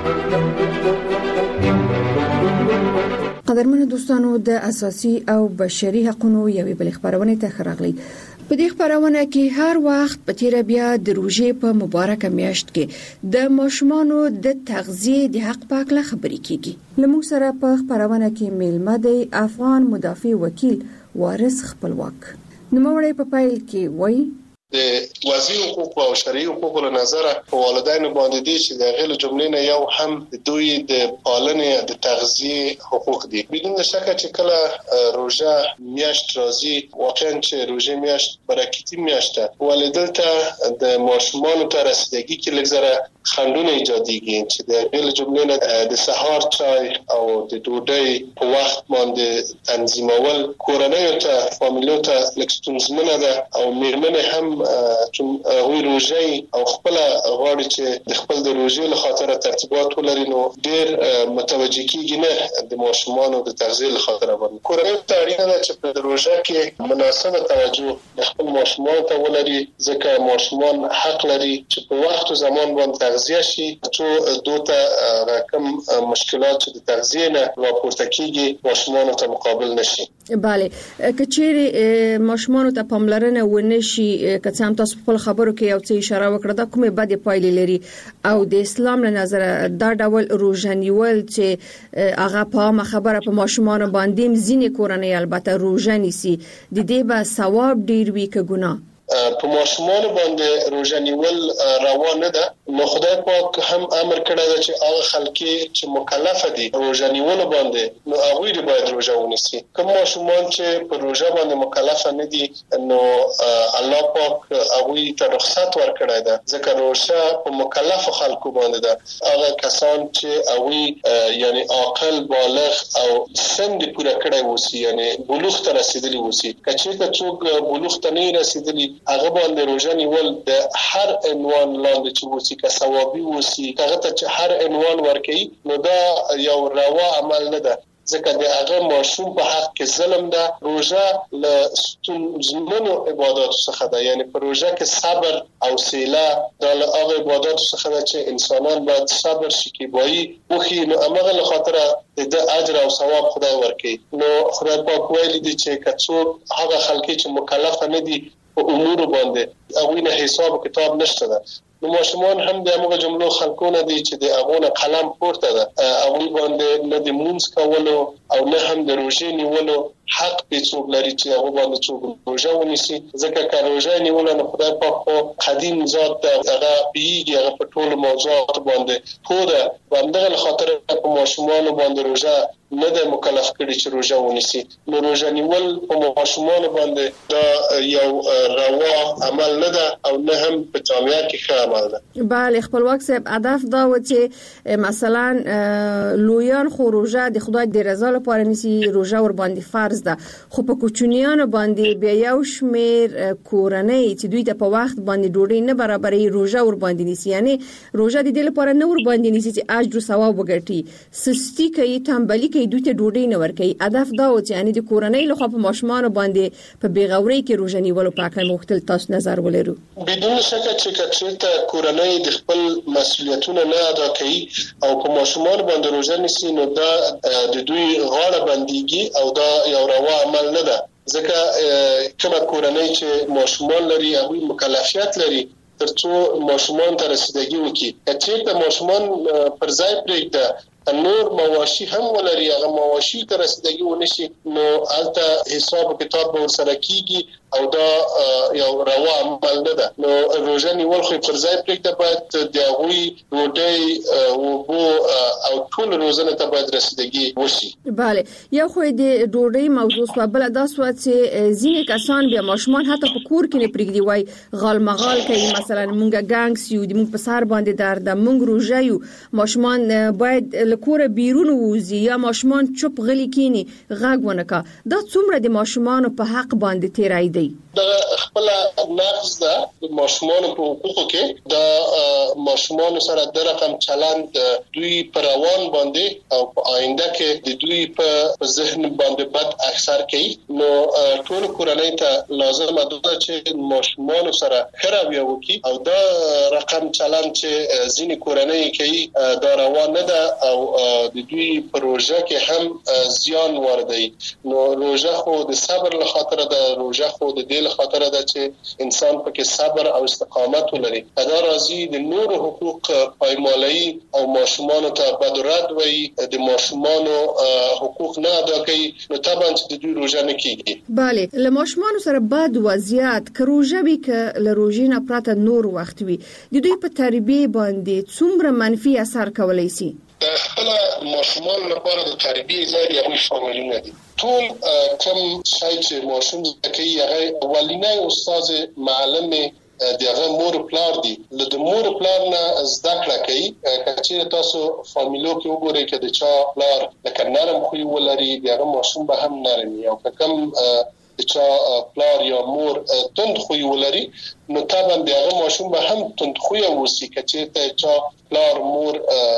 قدرمنو دوستانو، د اساسي او بشري حقوقو یوې بلې خبرونه ته راغلي. په دې خبرونه کې هر وخت په تیر بیا د روژې په مبارکه میاشت کې د ماشومانو د تغذیه د حق په اړه خبرې کیږي. لموږ سره په خبرونه کې میلمه دی افغان مدافع وکیل وارث خپلواک. نوموړی په پیل کې وایي د وضعي حقوق او شرعي حقوق له نظره په والدینو باندې دي چې د غیر جملې نه یو هم دوی د پالنې د تغذیه حقوق دي. بدون شک چې کله روژه میاشت راځي، واقعا چې روژه میاشت برکتي میاشت ده، والدین ته د ماشومان ته رسیدګي کې لږ خندونه ایجاديږي چې د غیر جملې نه د سهار چای او د ډوډۍ په وخت باندې تنظیمول کورنۍ ته فامیلو ته لږ ستونزمنه ده او میرمنې هم چون غوی روزي او خپل غواړي چې د خپل د روزي له خاطر ترتیبات ولري، نو ډیر متوجه کیږي نه د ماشومانو د تغذیه له خاطر باندې. کورنۍ ته اړینه ده چې په روزه کې مناسبه توجه د خپل ماشومان ته ولري، ځکه ماشومان حق لري چې په وخت او زمان باندې تغذیه شي چې دوته کم مشکلات د تغذیه نه راپورته کیږي ماشومان ته مقابل نشي. بله، کچېری ماشومان ته پاملرنه ونشي، که څه هم تاسو په خبرو کې یو څه اشاره وکړه، دا کومه بده پایلې لري او د اسلام له نظر دا ډول روژه نیول چې هغه په خبره په ماشومان باندې ځینې کورنۍ البته روژه نیسي، د دې به ثواب ډیر وي که ګناه؟ په ماشومان باندې روزه نیول روا نه ده. نو خدای پاک هم امر کړی دی چې هغه خلک چې مکلف دي روزه نیول باندې نو هغه یې باید روزه ونیسي. کوم ماشومان چې په روزه باندې مکلف نه دي نو الله پاک هغه ته رخصت ورکړی دی، ځکه روزه په مکلف خلکو باندې ده. هغه کسان چې هغه یعنی عاقل بالغ او سن دې پوره کړی وسی، یعنی بلوغ ته رسیدلی وسی. کچې ته څوک بلوغ ته نه رسیدلی هغه باندې روزه نیول د هر عنوان لاندې چې وسی که ثوابي وسی هغه ته هر عنوان ورکړي نو دا یو روا عمل نه ده ځکه د هغه ماشوم په حق کې ظلم ده. روزه له ستونزمنو عبادت څخه ده، یعنی په روزه کې صبر او سیله د هغه عبادت څخه ده چې انسانان باید صبر شي کې وایي وخی نو هغه له خاطر د اجر او ثواب خدای ورکړي. نو خدای پاک ویلي دي چې کڅوک هغه خلک چې مکلف نه دي په امور باندې هغه نه حساب کتاب نشته ده. نو ماشومان هم د هغه جملو خلکونه دي چې د هغه قلم پورته ده، هغه باندې نه د مونږ کولو او نه هم د روزې نیولو حق په څوک لري چې هغه باندې څوک روزه ونیسي. ځکه که روزه نیول نه خدای پاک خو قدیم ذات هغه پیږي هغه په ټول موضوعات باندې پوره باندې خاطر په ماشومان باندې روزه نه د مکلف کړي چې روزه ونیسي. نو روزه نیول په ماشومان باندې دا یو روا عمل نه ده او نه هم په جامعه کې ښه عمل ده. بله خپلواک صاحب هدف دا و چې مثلا لویان خو روزه د خدای د رضا لپاره نیسي، روزه ور باندې فرض ده، خو په کوچنیانو باندې بیا یو شمیر کورنۍ چې دوی ته په وخت باندې ډوډۍ نه برابرې روزه ور باندې نیسي، یعنی روزه د دې لپاره نه ور باندې نیسي چې اجر او ثواب وګټي، سستی کوي، تنبلی کوي، دوی ته ډوډۍ نه ورکوي. هدف دا و چې یعنی د کورنۍ له خوا په ماشومان باندې په بیغورۍ کې روزه نیولو په اړه مختلف تاسو نظر ولرو. بدون شک چې کچېته کورنۍ د خپل مسؤلیتونه نه ادا کوي او په ماشومان باندې روزه نیسي نو دا د دوی غاړه بنديږي او دا یو روا عمل نه ده. ځکه کومه کورنۍ چې ماشومان لري هغه مکلفیت لري ترڅو ماشومان ته رسیدګي وکړي. کچېته ماشومان پر ځای پرېږده نور مواشي هم ولري هغه مواشي ته رسیدګي ونشي نو البته حساب کتاب به ورسره کیږي او دا یو روا عمل نه ده. نو روزه نیول خو پر ځای پرېږده باید د هغوی ډوډۍ او بو او ټول روزنه ته باید رسیدګي وشي. بله یو خو د ډوډۍ موضوع سو بل دا سو چې ځینې کسان بیا ماشومان حتی په کور کې نه پرېږدي، وای غال مغال کوي، مثلا مونږه ګانګس یو د مونږ په سر باندې درد مونږ روزه یو، ماشومان باید کور بیرون ووزي یا ماشومان چوپ غلي کینی غږ ونکا. دا څومره د ماشومان په حق باندې تیرای دی؟ دا خپل نقص ده د ماشومان په حقوقو کې. دا ماشومان سره د رقم چلند دوی پر روان باندې او په آینده کې د دوی په ذهن باندې بد اثر کوي. نو ټول کورنۍ ته لازم ده چې ماشومان سره خرابیا وکي او دا رقم چلند چې ځینې کورنۍ کوي دا روان نه ده او د دوی پروژه کې هم زیان واردوي. نو روزه خو د صبر له خاطر ده، روزه خو د دې له خاطر ده چې انسان پکې صبر او استقامت ولري. دا راځي د نور حقوق پایمالي او ماشومان ته بدرد وي د ماشومان حقوق نه ادا کوي نو طبعا د دوی روزه نه کیږي. بله له ماشومان سره بد وضعیت که روزه وي که له روزې نه پرته نور وخت وي د دوی په تربیه باندې څومره منفي اثر کولی شي؟ د خپل ماشومان لپاره د تربیه ځای یو فاميلونه دي. ټول کوم شای چې ماشوم کوي هغه اولینای استاد معلم دغه مور پلار دي. د مور پلار نه زده کړه کوي. کچې تاسو فامیلو کې وګورئ چې د چا پلار لکه نرم خوی ولري دغه ماشوم به هم نرم وي او کوم د چا پلار یا مور تند خوی ولري نو طبعا دغه ماشوم به هم تند خوی وسی. کچې ته چا پلار مور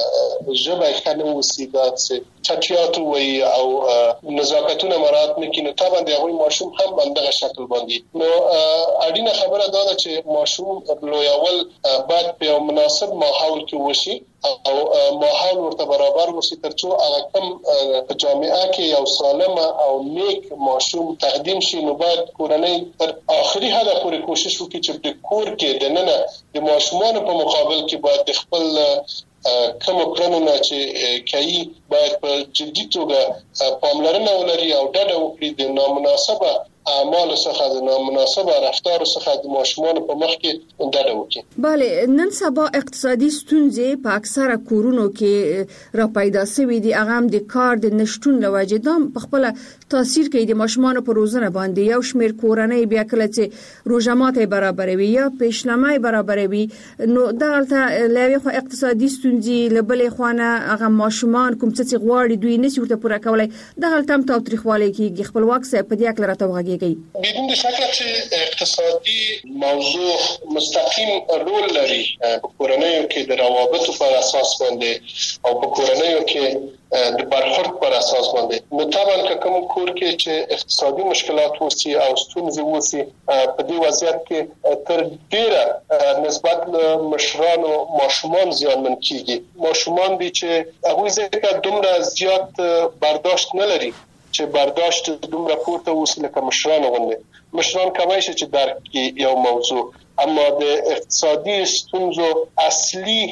ژبه خنه وسی دا څه چټیات وي او نزاکتونه مراد نکي نو طبعا دغه ماشوم هم باندې شکل باندې. نو اړینه خبره دا ده چې ماشوم لویول باید په مناسب ماحول کې وشي او ماحول ورته برابر وشي ترڅو هغه کوم په جامعه کې یو سالم او نیک ماشوم تقدیم شي. نو باید کورنۍ تر آخري حد پورې کوشش وکړي چې د کور کې د ننه د ماشومان په مقابل کې باید خپل کوم کړنونه چې کوي باید په جدي توګه پاملرنه ولري او ډډه وکړي د نامناسبه اعمال څخه د نامناسبه رفتار څخه د ماشومان په مخ کې ډډه وکړي. بله نن سبا اقتصادي ستونزې په اکثره کورونو کې را پیدا شوې دي، هغه هم د کار د نشټون له وجې دا په خپل تاثیر کوي د ماشومان په روزنه باندې. یو شمیر کورنۍ بیا کله چې روزه ماته برابروي یا پیشنمای برابروي نو دلته لوي خو اقتصادي ستونزې لبلې خوانه هغه ماشومان کوم څه غواړي دوی نشي ورته پوره کولای. دغه تم تاوتریخوالی کیږي. خپلواک صاحب په دې اړه راته وغږیږي. غږیږي. بدون شک چې اقتصادي موضوع مستقیم رول لري په کورنیو کې د روابطو پر اساس باندې او په کورنیو کې د برخورد پر اساس باندې. نو طبعا که کوم کور کې چې اقتصادي مشکلات وسی او ستونزې وسی په دې وضعیت کې تر ډیره نسبت مشرانو ماشومان زیانمن کیږي. ماشومان دي چې هغه ځکه دومره زیات برداشت نه لري چې برداشت دومره پورته وسی لکه مشران غوندي. مشران کوي چې درک یو موضوع، اما د اقتصادي ستونزو اصلي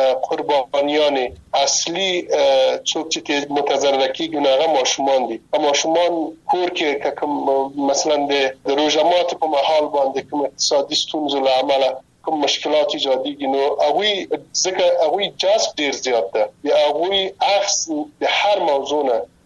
قربانیان اصلي څوک چې متضرر کیږي هغه ماشومان دي. ماشومان کور کې کوم مثلا د روزمات په محل باندې کوم اقتصادي ستونزو له امله کوم مشکلات ایجادیږي، نو هغه ځکه هغه جذب ډیر زیات ده. یا هغه اخص د هر موضوع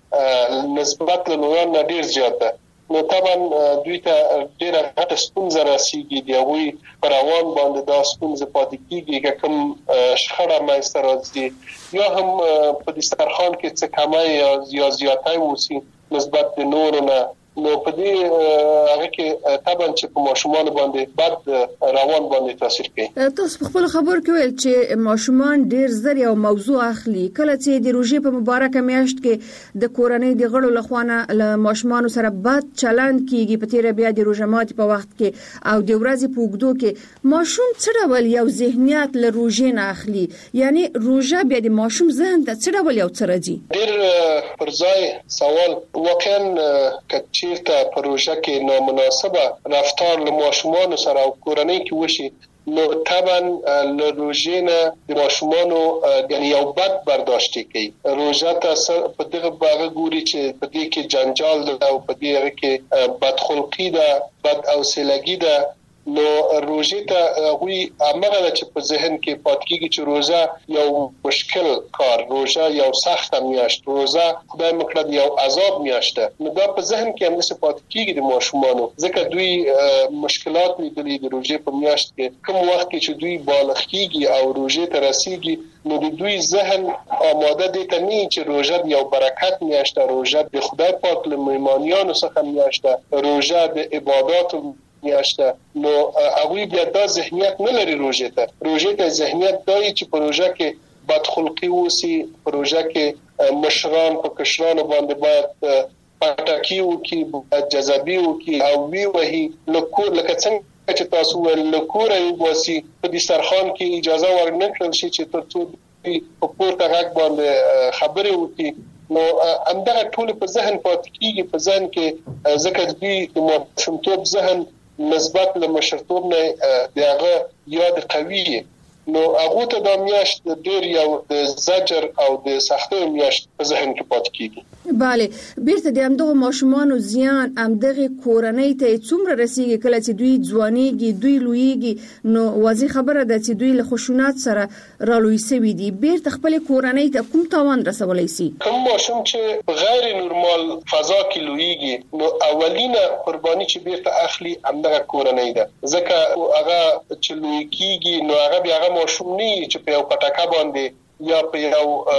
نه نسبت له نوران نه ډیر زیات ده. نو طبعا دوی ته ډیره غټه ستونزه راسیږي. دی هغه پر روان باندې دا ستونزه پاتې کیږي کوم شخړه مېسته راځي یا هم په دسترخوان کې څه کمای یا زیاتای وسی نسبت د نورو نه. نو په دې هغه کې طبعا چې په ماشومان باندې بد روان باندې تاثیر کوي. تاسو په خپل خبر کې ویل چې ماشومان ډیر زر یو موضوع اخلي. کله چې د روزي په مبارکه میاشت کې د کورنۍ د غړو لخوانه له ماشومان سره بد چلند کیږي په تیر بیا د روزمات په وخت کې او د ورځې په وګړو کې ماشوم څه ډول یو ذهنیت له روزي نه اخلي، یعنی روزه بیا د ماشوم ذهن ته څه ډول یو څه راځي. ډیر پر ځای سوال واقعا کچ ته پروژه کې نامناسبه رفتار له ماشومان سره او کورنۍ کې وشي، نو طبعا له روزینه د ماشومان یعنی یو بد برداشت کوي. روزه ته په دغه باغ ګوري چې په دې کې جنجال ده او په دې کې بدخلقي ده، بد اوسلګي ده. نو روزه ته وی امغه چې په ذهن کې پاتکیږي چې روزه یو مشکل کار، روزه یو سخت میاشت، روزه خدای مکړه یو عذاب میاشت. نو دا په ذهن کې هم څه پاتکیږي د ماشومانو، ځکه دوی مشکلات لیدلې د روزه په میاشت کې. کوم وخت چې دوی بالغ کیږي او روزه ته رسیږي، نو د دوی ذهن آماده دي ته نه چې روزه یو برکت میاشت، روزه د خدای پاک له مېمانیانو څخه میاشت، روزه د عبادت میاشته. نو هغه بیا د ذهنیت نه لري روزه ته. روزه ته ذهنیت دی چې پروژه کې بدخلقي وسی، پروژه کې مشران په کشرانو باندې باید پټاکی وکي، جذابي وکي او وی وهي لکور لکه څنګه چې تاسو ول لکور یو وسی په دسترخوان کې اجازه ورنکړل شي چې ترڅو په پورته غږ باندې خبرې وکي. نو همدغه ټول په ذهن پاتې کیږي، په ذهن کې ذکر دی د ماشومتوب ذهن نسبت له مشرتوب نه دغه یاد قوي. نو هغه ته د میاشت ډیر یو د زجر او د سختۍ میاشت په ذهن کې پاتې کیږي. bale بیرته د همدغه ماشومان زیان همدغه کورنۍ ته څومره رسیږي کله چې دوی ځوانيږي، دوی لویږي، نو واضح خبره ده چې دوی له خشونت سره رالوي سوي دي. بیرته خپل کورنۍ ته کوم تاوان رسولای شي؟ کوم ماشوم چې غیر نورمال فضا کې لویږي، نو اولینه قرباني چې بیرته اخلي همدغه کورنۍ ده. ځکه هغه چې لوی کیږي نو هغه بیا ماشوم نه چې په یو پټاکا باندې یا په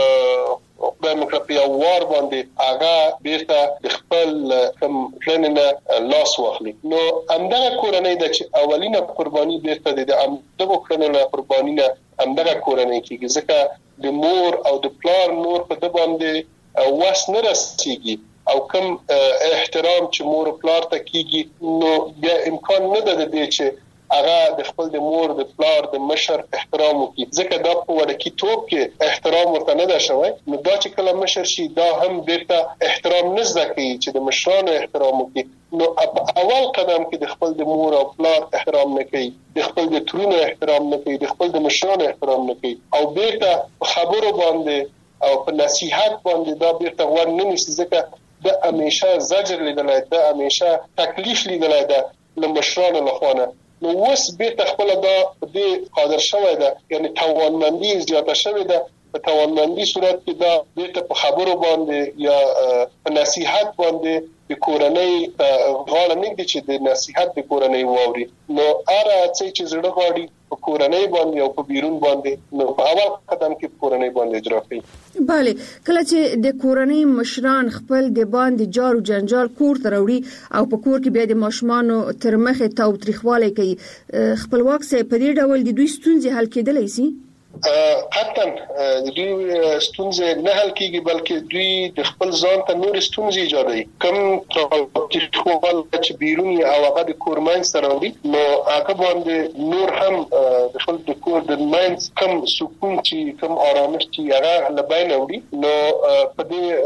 یو د مکرپیا وار باندې هغه بیرته د خپل کم پلانونه لاس واخلي. نو همدغه کورنۍ د چې اولینه قرباني بیرته د همدغه کورنۍ قرباني نه همدغه کورنۍ کېږي، ځکه د مور او د پلار نور په د باندې واس نه رسیږي او کوم احترام چې مور او پلار ته کېږي، نو بیا امکان نه ده د دې چې هغه د خپل د مور د پلار د مشر احترام وکړي، ځکه دا په وړکی توپ کې احترام ورته نه ده شوی. نو دا چې کله مشر شي دا هم بیرته احترام نه زده کوي چې د مشرانو احترام وکړي. نو اول قدم کې د خپل د مور او پلار احترام نه کوي، د خپل د ترونو احترام نه کوي، د خپل د مشرانو احترام نه کوي او بیرته په خبرو باندې او په نصيحت باندې دا بیرته ور نه نشي، ځکه د همیشه زجر لیدلای، د همیشه تکلیف لیدلای ده له مشرانو لخوا. نو وس به خپل دا د قادر شوی ده، یعنی توانمندی زیاته شوی ده په توانمندي صورت کې دا د په خبرو باندې یا په نصيحت باندې د کورنۍ غاړه نه دي چې د نصيحت د کورنۍ ووري نو اره چې زړه غاړي په کورنۍ باندې او په بیرون باندې نو په اول قدم کې کورنۍ باندې اجرا کوي. بله کله چې د کورنۍ مشران خپل د باندې جار او جنجال کور ته راوړي او په کور کې بیا د ماشومانو تر مخه تاوتریخواله کوي خپلواک سي په دې ډول د دوی ستونزې حل کېدلای شي؟ قطعا دوی ستونزې نه حل کیږي بلکې دوی د خپل ځان ته نور ستونزې ایجادوي کوم تاوتریخواله چې بیرونی او هغه د کورماین سره وړي نو هغه باندې نور هم د خپل د کور د ماینز کم سکون چې کم آرامش چې هغه لباین وړي نو په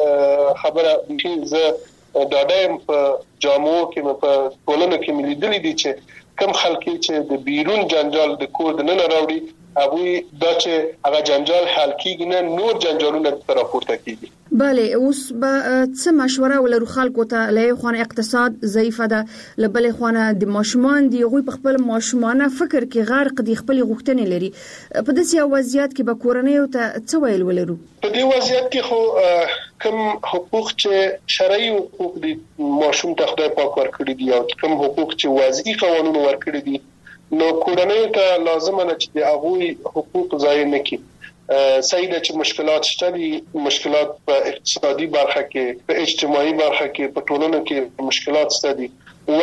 دې خبره چې زه داډایم په جامو کې په ټولنه کې مليدلې دي چې کم خلک چې د بیرون جنجال د کور د نه راوړي ابوی دا چې هغه جنجال حل کیږي نه نور جنجالونه تر راپورته کیږي. بله اوس به څه مشوره ولرو خلکو ته له خوانه اقتصاد ضعیفه ده لبل خوانه د ماشومان دی غوي په خپل ماشومانه فکر کې غرق دي خپل غوښتنې لري په داسې وضعیت کې به کورنۍ ته څه ویل ولرو؟ په دې وضعیت کې خو کوم حقوق چې شرعي حقوق دي ماشوم ته خدای پاک ورکړي دي او کوم حقوق چې وضعي قانون ورکړي دي نو کورنۍ ته لازم نه چې د هغه حقوق ضایع نه کړي صحیح ده چې مشکلات شته دي مشکلات په اقتصادي برخه کې په اجتماعي برخه کې په ټولنه کې مشکلات شته دي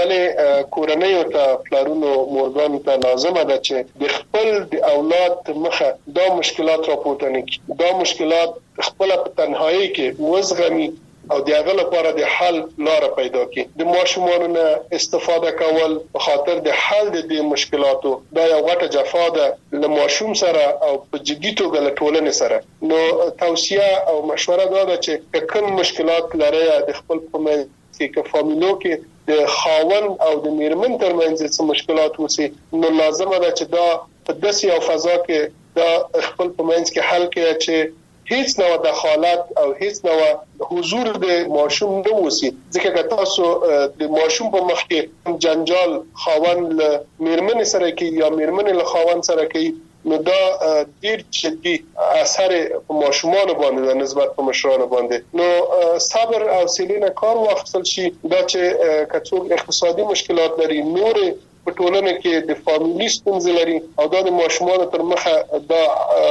ولې کورنۍ ته پلارونو مورګان ته لازم ده چې د خپل د اولاد مخه دا مشکلات راپورته نه کړي دا مشکلات خپل په تنهایی کې وزغمي او د هغه لپاره د حل لار پیدا کړي د ماشومانو نه استفاده کول په خاطر د حل د مشکلاتو دا یو غټه جفا ده له ماشوم سره او په جدي توګه له ټولنې سره نو توصيه او مشوره دا ده چې کوم مشکلات لري د خپل په کې که فامیلو کې د خاون او د میرمن ترمنځ څه مشکلات وسی نو لازم ده چې دا په داسې یو فضا کې دا خپل په منځ کې حل کړي چې هیڅ نوع دخالت او هیڅ نوع حضور د ماشوم نه وسی ځکه که تاسو د ماشوم په مخ کې جنجال خاون له میرمن سره کې یا میرمن له خاون سره کې نو دا ډیر جدي اثر په ماشومان باندې نسبت په مشرانو باندې نو صبر او سیلینه کار واخیستل شي دا چې کڅوګ اقتصادي مشکلات لري نور په ټولنه کې د فامیلی ستونزې لري او دا د ماشومان تر مخه دا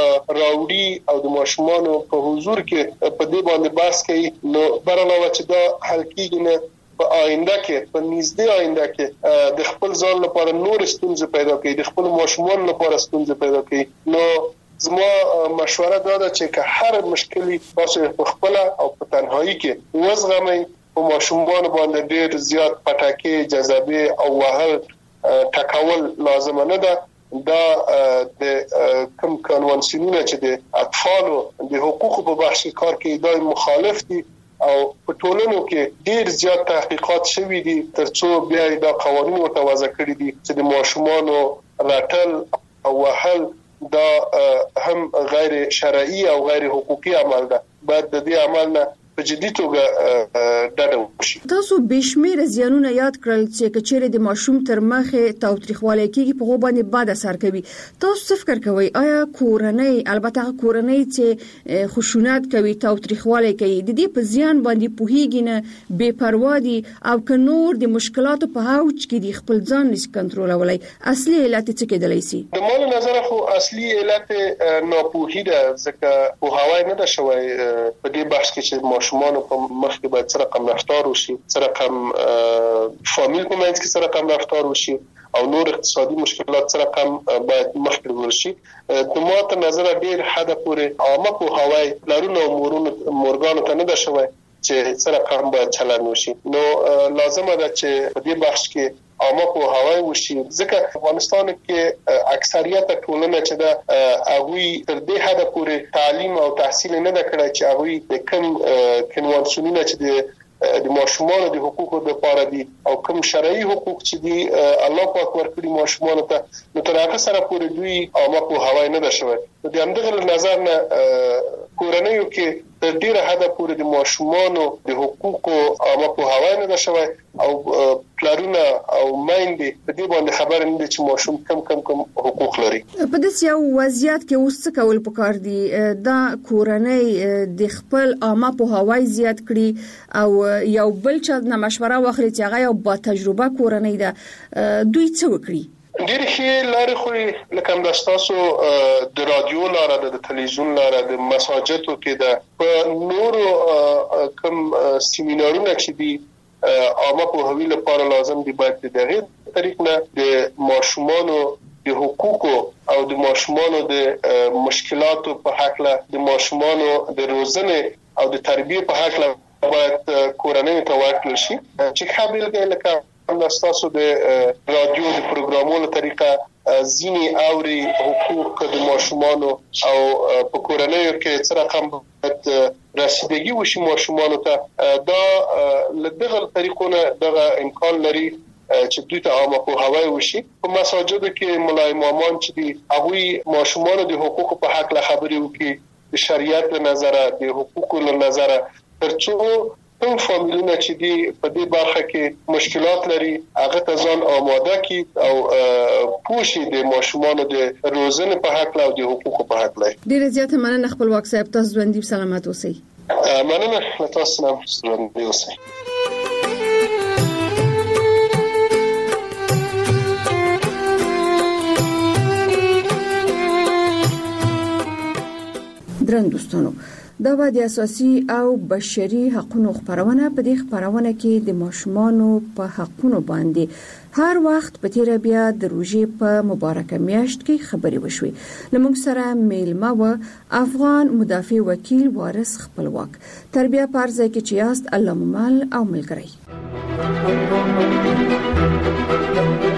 راوړي او د ماشومان په حضور کې په دې باندې بحث کوي نو برعلاوه چې دا حل کیږي نه په آینده کې په نږدې آینده کې د خپل ځان لپاره نور ستونزې پیدا کوي د خپل ماشومان لپاره ستونزې پیدا کوي نو زما مشوره دا ده چې که هر مشکلی تاسو په خپل او په تنهایی کې وزغمئ په ماشومان باندې ډېر زیات پټاکي جذابه او وهل تکول لازم نه ده دا د کوم کنوانسیونونه چې د اطفالو د حقوقو په بحث کار کې دا مخالف دي او په ټولنو کې ډیر زیات تحقیقات شوي دي ترڅو بیا دا قوانين متوازه کړي دي چې د ماشومانو راتل او وهل دا هم غیر شرعي او غیر حقوقي عمل ده بعد د دې عمل نه په جدي توګه ډډه وشي. تاسو بشمیر زیانونه یاد کړل چې کچېره د ماشوم تر مخه تاوتریخواله کېږي په غوبانې بد اثر کوي. تاسو څه فکر کوئ آیا کورنۍ البته کورنۍ چې خشونت کوي تاوتریخواله کوي د دې په زیان باندې پوهیږي نه بے پروا دي او که نور د مشکلاتو په اوج کې د خپل ځان نس کنټرولولای اصلي علت څه کېدلی سي؟ د مال نظر خو اصلي علت ناپوهي ده ځکه په هوای نه ده شوی په دې بحث کې چې ماشومان په مخ کې باید سره کم رفتار وشي سره کم فامیل په منځ کې سره کم رفتار وشي او نور اقتصادي مشکلات سره کم باید مخ کې ورشي د ماته نظر ډیر حد پورې عامه په هوای لارونو مورونو مورګانو ته نه ده شوی چې سره کم باید چلن وشي نو لازم ده چې په دې بحث کې عامه په هوای وشي ځکه افغانستان کې اکثریت ټولنه چې دا هغوی تر دې حد پورې تعلیم او تحصیل نه ده کړی چې هغوی د کوم کنوانسیونونه چې د د ماشومان د حقوقو لپاره دي او کوم شرعي حقوق چې دي الله پاک ورکړي ماشومان ته نو تر هغه سره پورې دوی عامه په هوای نه ده شوی د همدغه نظر نه کورنیو کې تر ډیره حد پورې د ماشومانو د حقوقو عامه پوهاوی نه شوی او پلارونه او مایندې په دې باندې خبر نه دي چې ماشوم کم کم کم حقوق لري. په دې یو وضعیت کې اوس څه کول پکار دي دا کورنۍ د خپل عامه پوهاوی زیات کړي او یو بل چا نه مشوره واخلي چې هغه یو با تجربه کورنۍ ده دوی څه وکړي؟ ډېر ښه لارې خو لکه هم تاسو د رادیو لاره د تلویزیون لاره د مساجدو کې ده په نورو کوم سیمینارونه چې دي عامه پوهاوی لپاره لازم دي باید د دغه طریق نه د ماشومانو د حقوقو او د ماشومانو د مشکلاتو په حق له د ماشومانو د روزنې او د تربیه په حق له باید کورنۍ ته ورکړل شي چې خابل لکه تاسو د رادیو د پروګرامونو طریقه ځینی اوري حقوق د ماشومانو او په کورنیو کې څه رقم رسیدګي وشي ماشومانو ته دا لدغه طریقونه دغه امکان لري چې دوی ته عامه پوهاوی وشي. په مساجدو کې مولای امامان چې دي هغه ماشومانو د حقوقو په حق له خبرې وکړي د شریعت له نظره د حقوقو له نظره ترڅو کوم فامیلونه چې دي په دې برخه کې مشکلات لري هغه ته ځان آماده کړي او پوښي د ماشومانو د روزنې په حق او د حقوقو په حق لري. ډیره زیاته مننه خپل وخت صاحب تاسو ژوندۍ سلامت اوسئ. مننه تاسو هم ژوندۍ اوسئ. درن دوستانو دا و د اساسي او بشري حقوقو خبرونه په دې خبرونه کې د ماشومانو په حقوقو باندې هر وخت په تیر بیا د روزې په مبارکه میاشت کې خبرې وشوي. لمونږ سره میلمه و افغان مدافع وکیل وارث خپلواک تربیه پرځای کې چې یاست الله ممل او ملګری.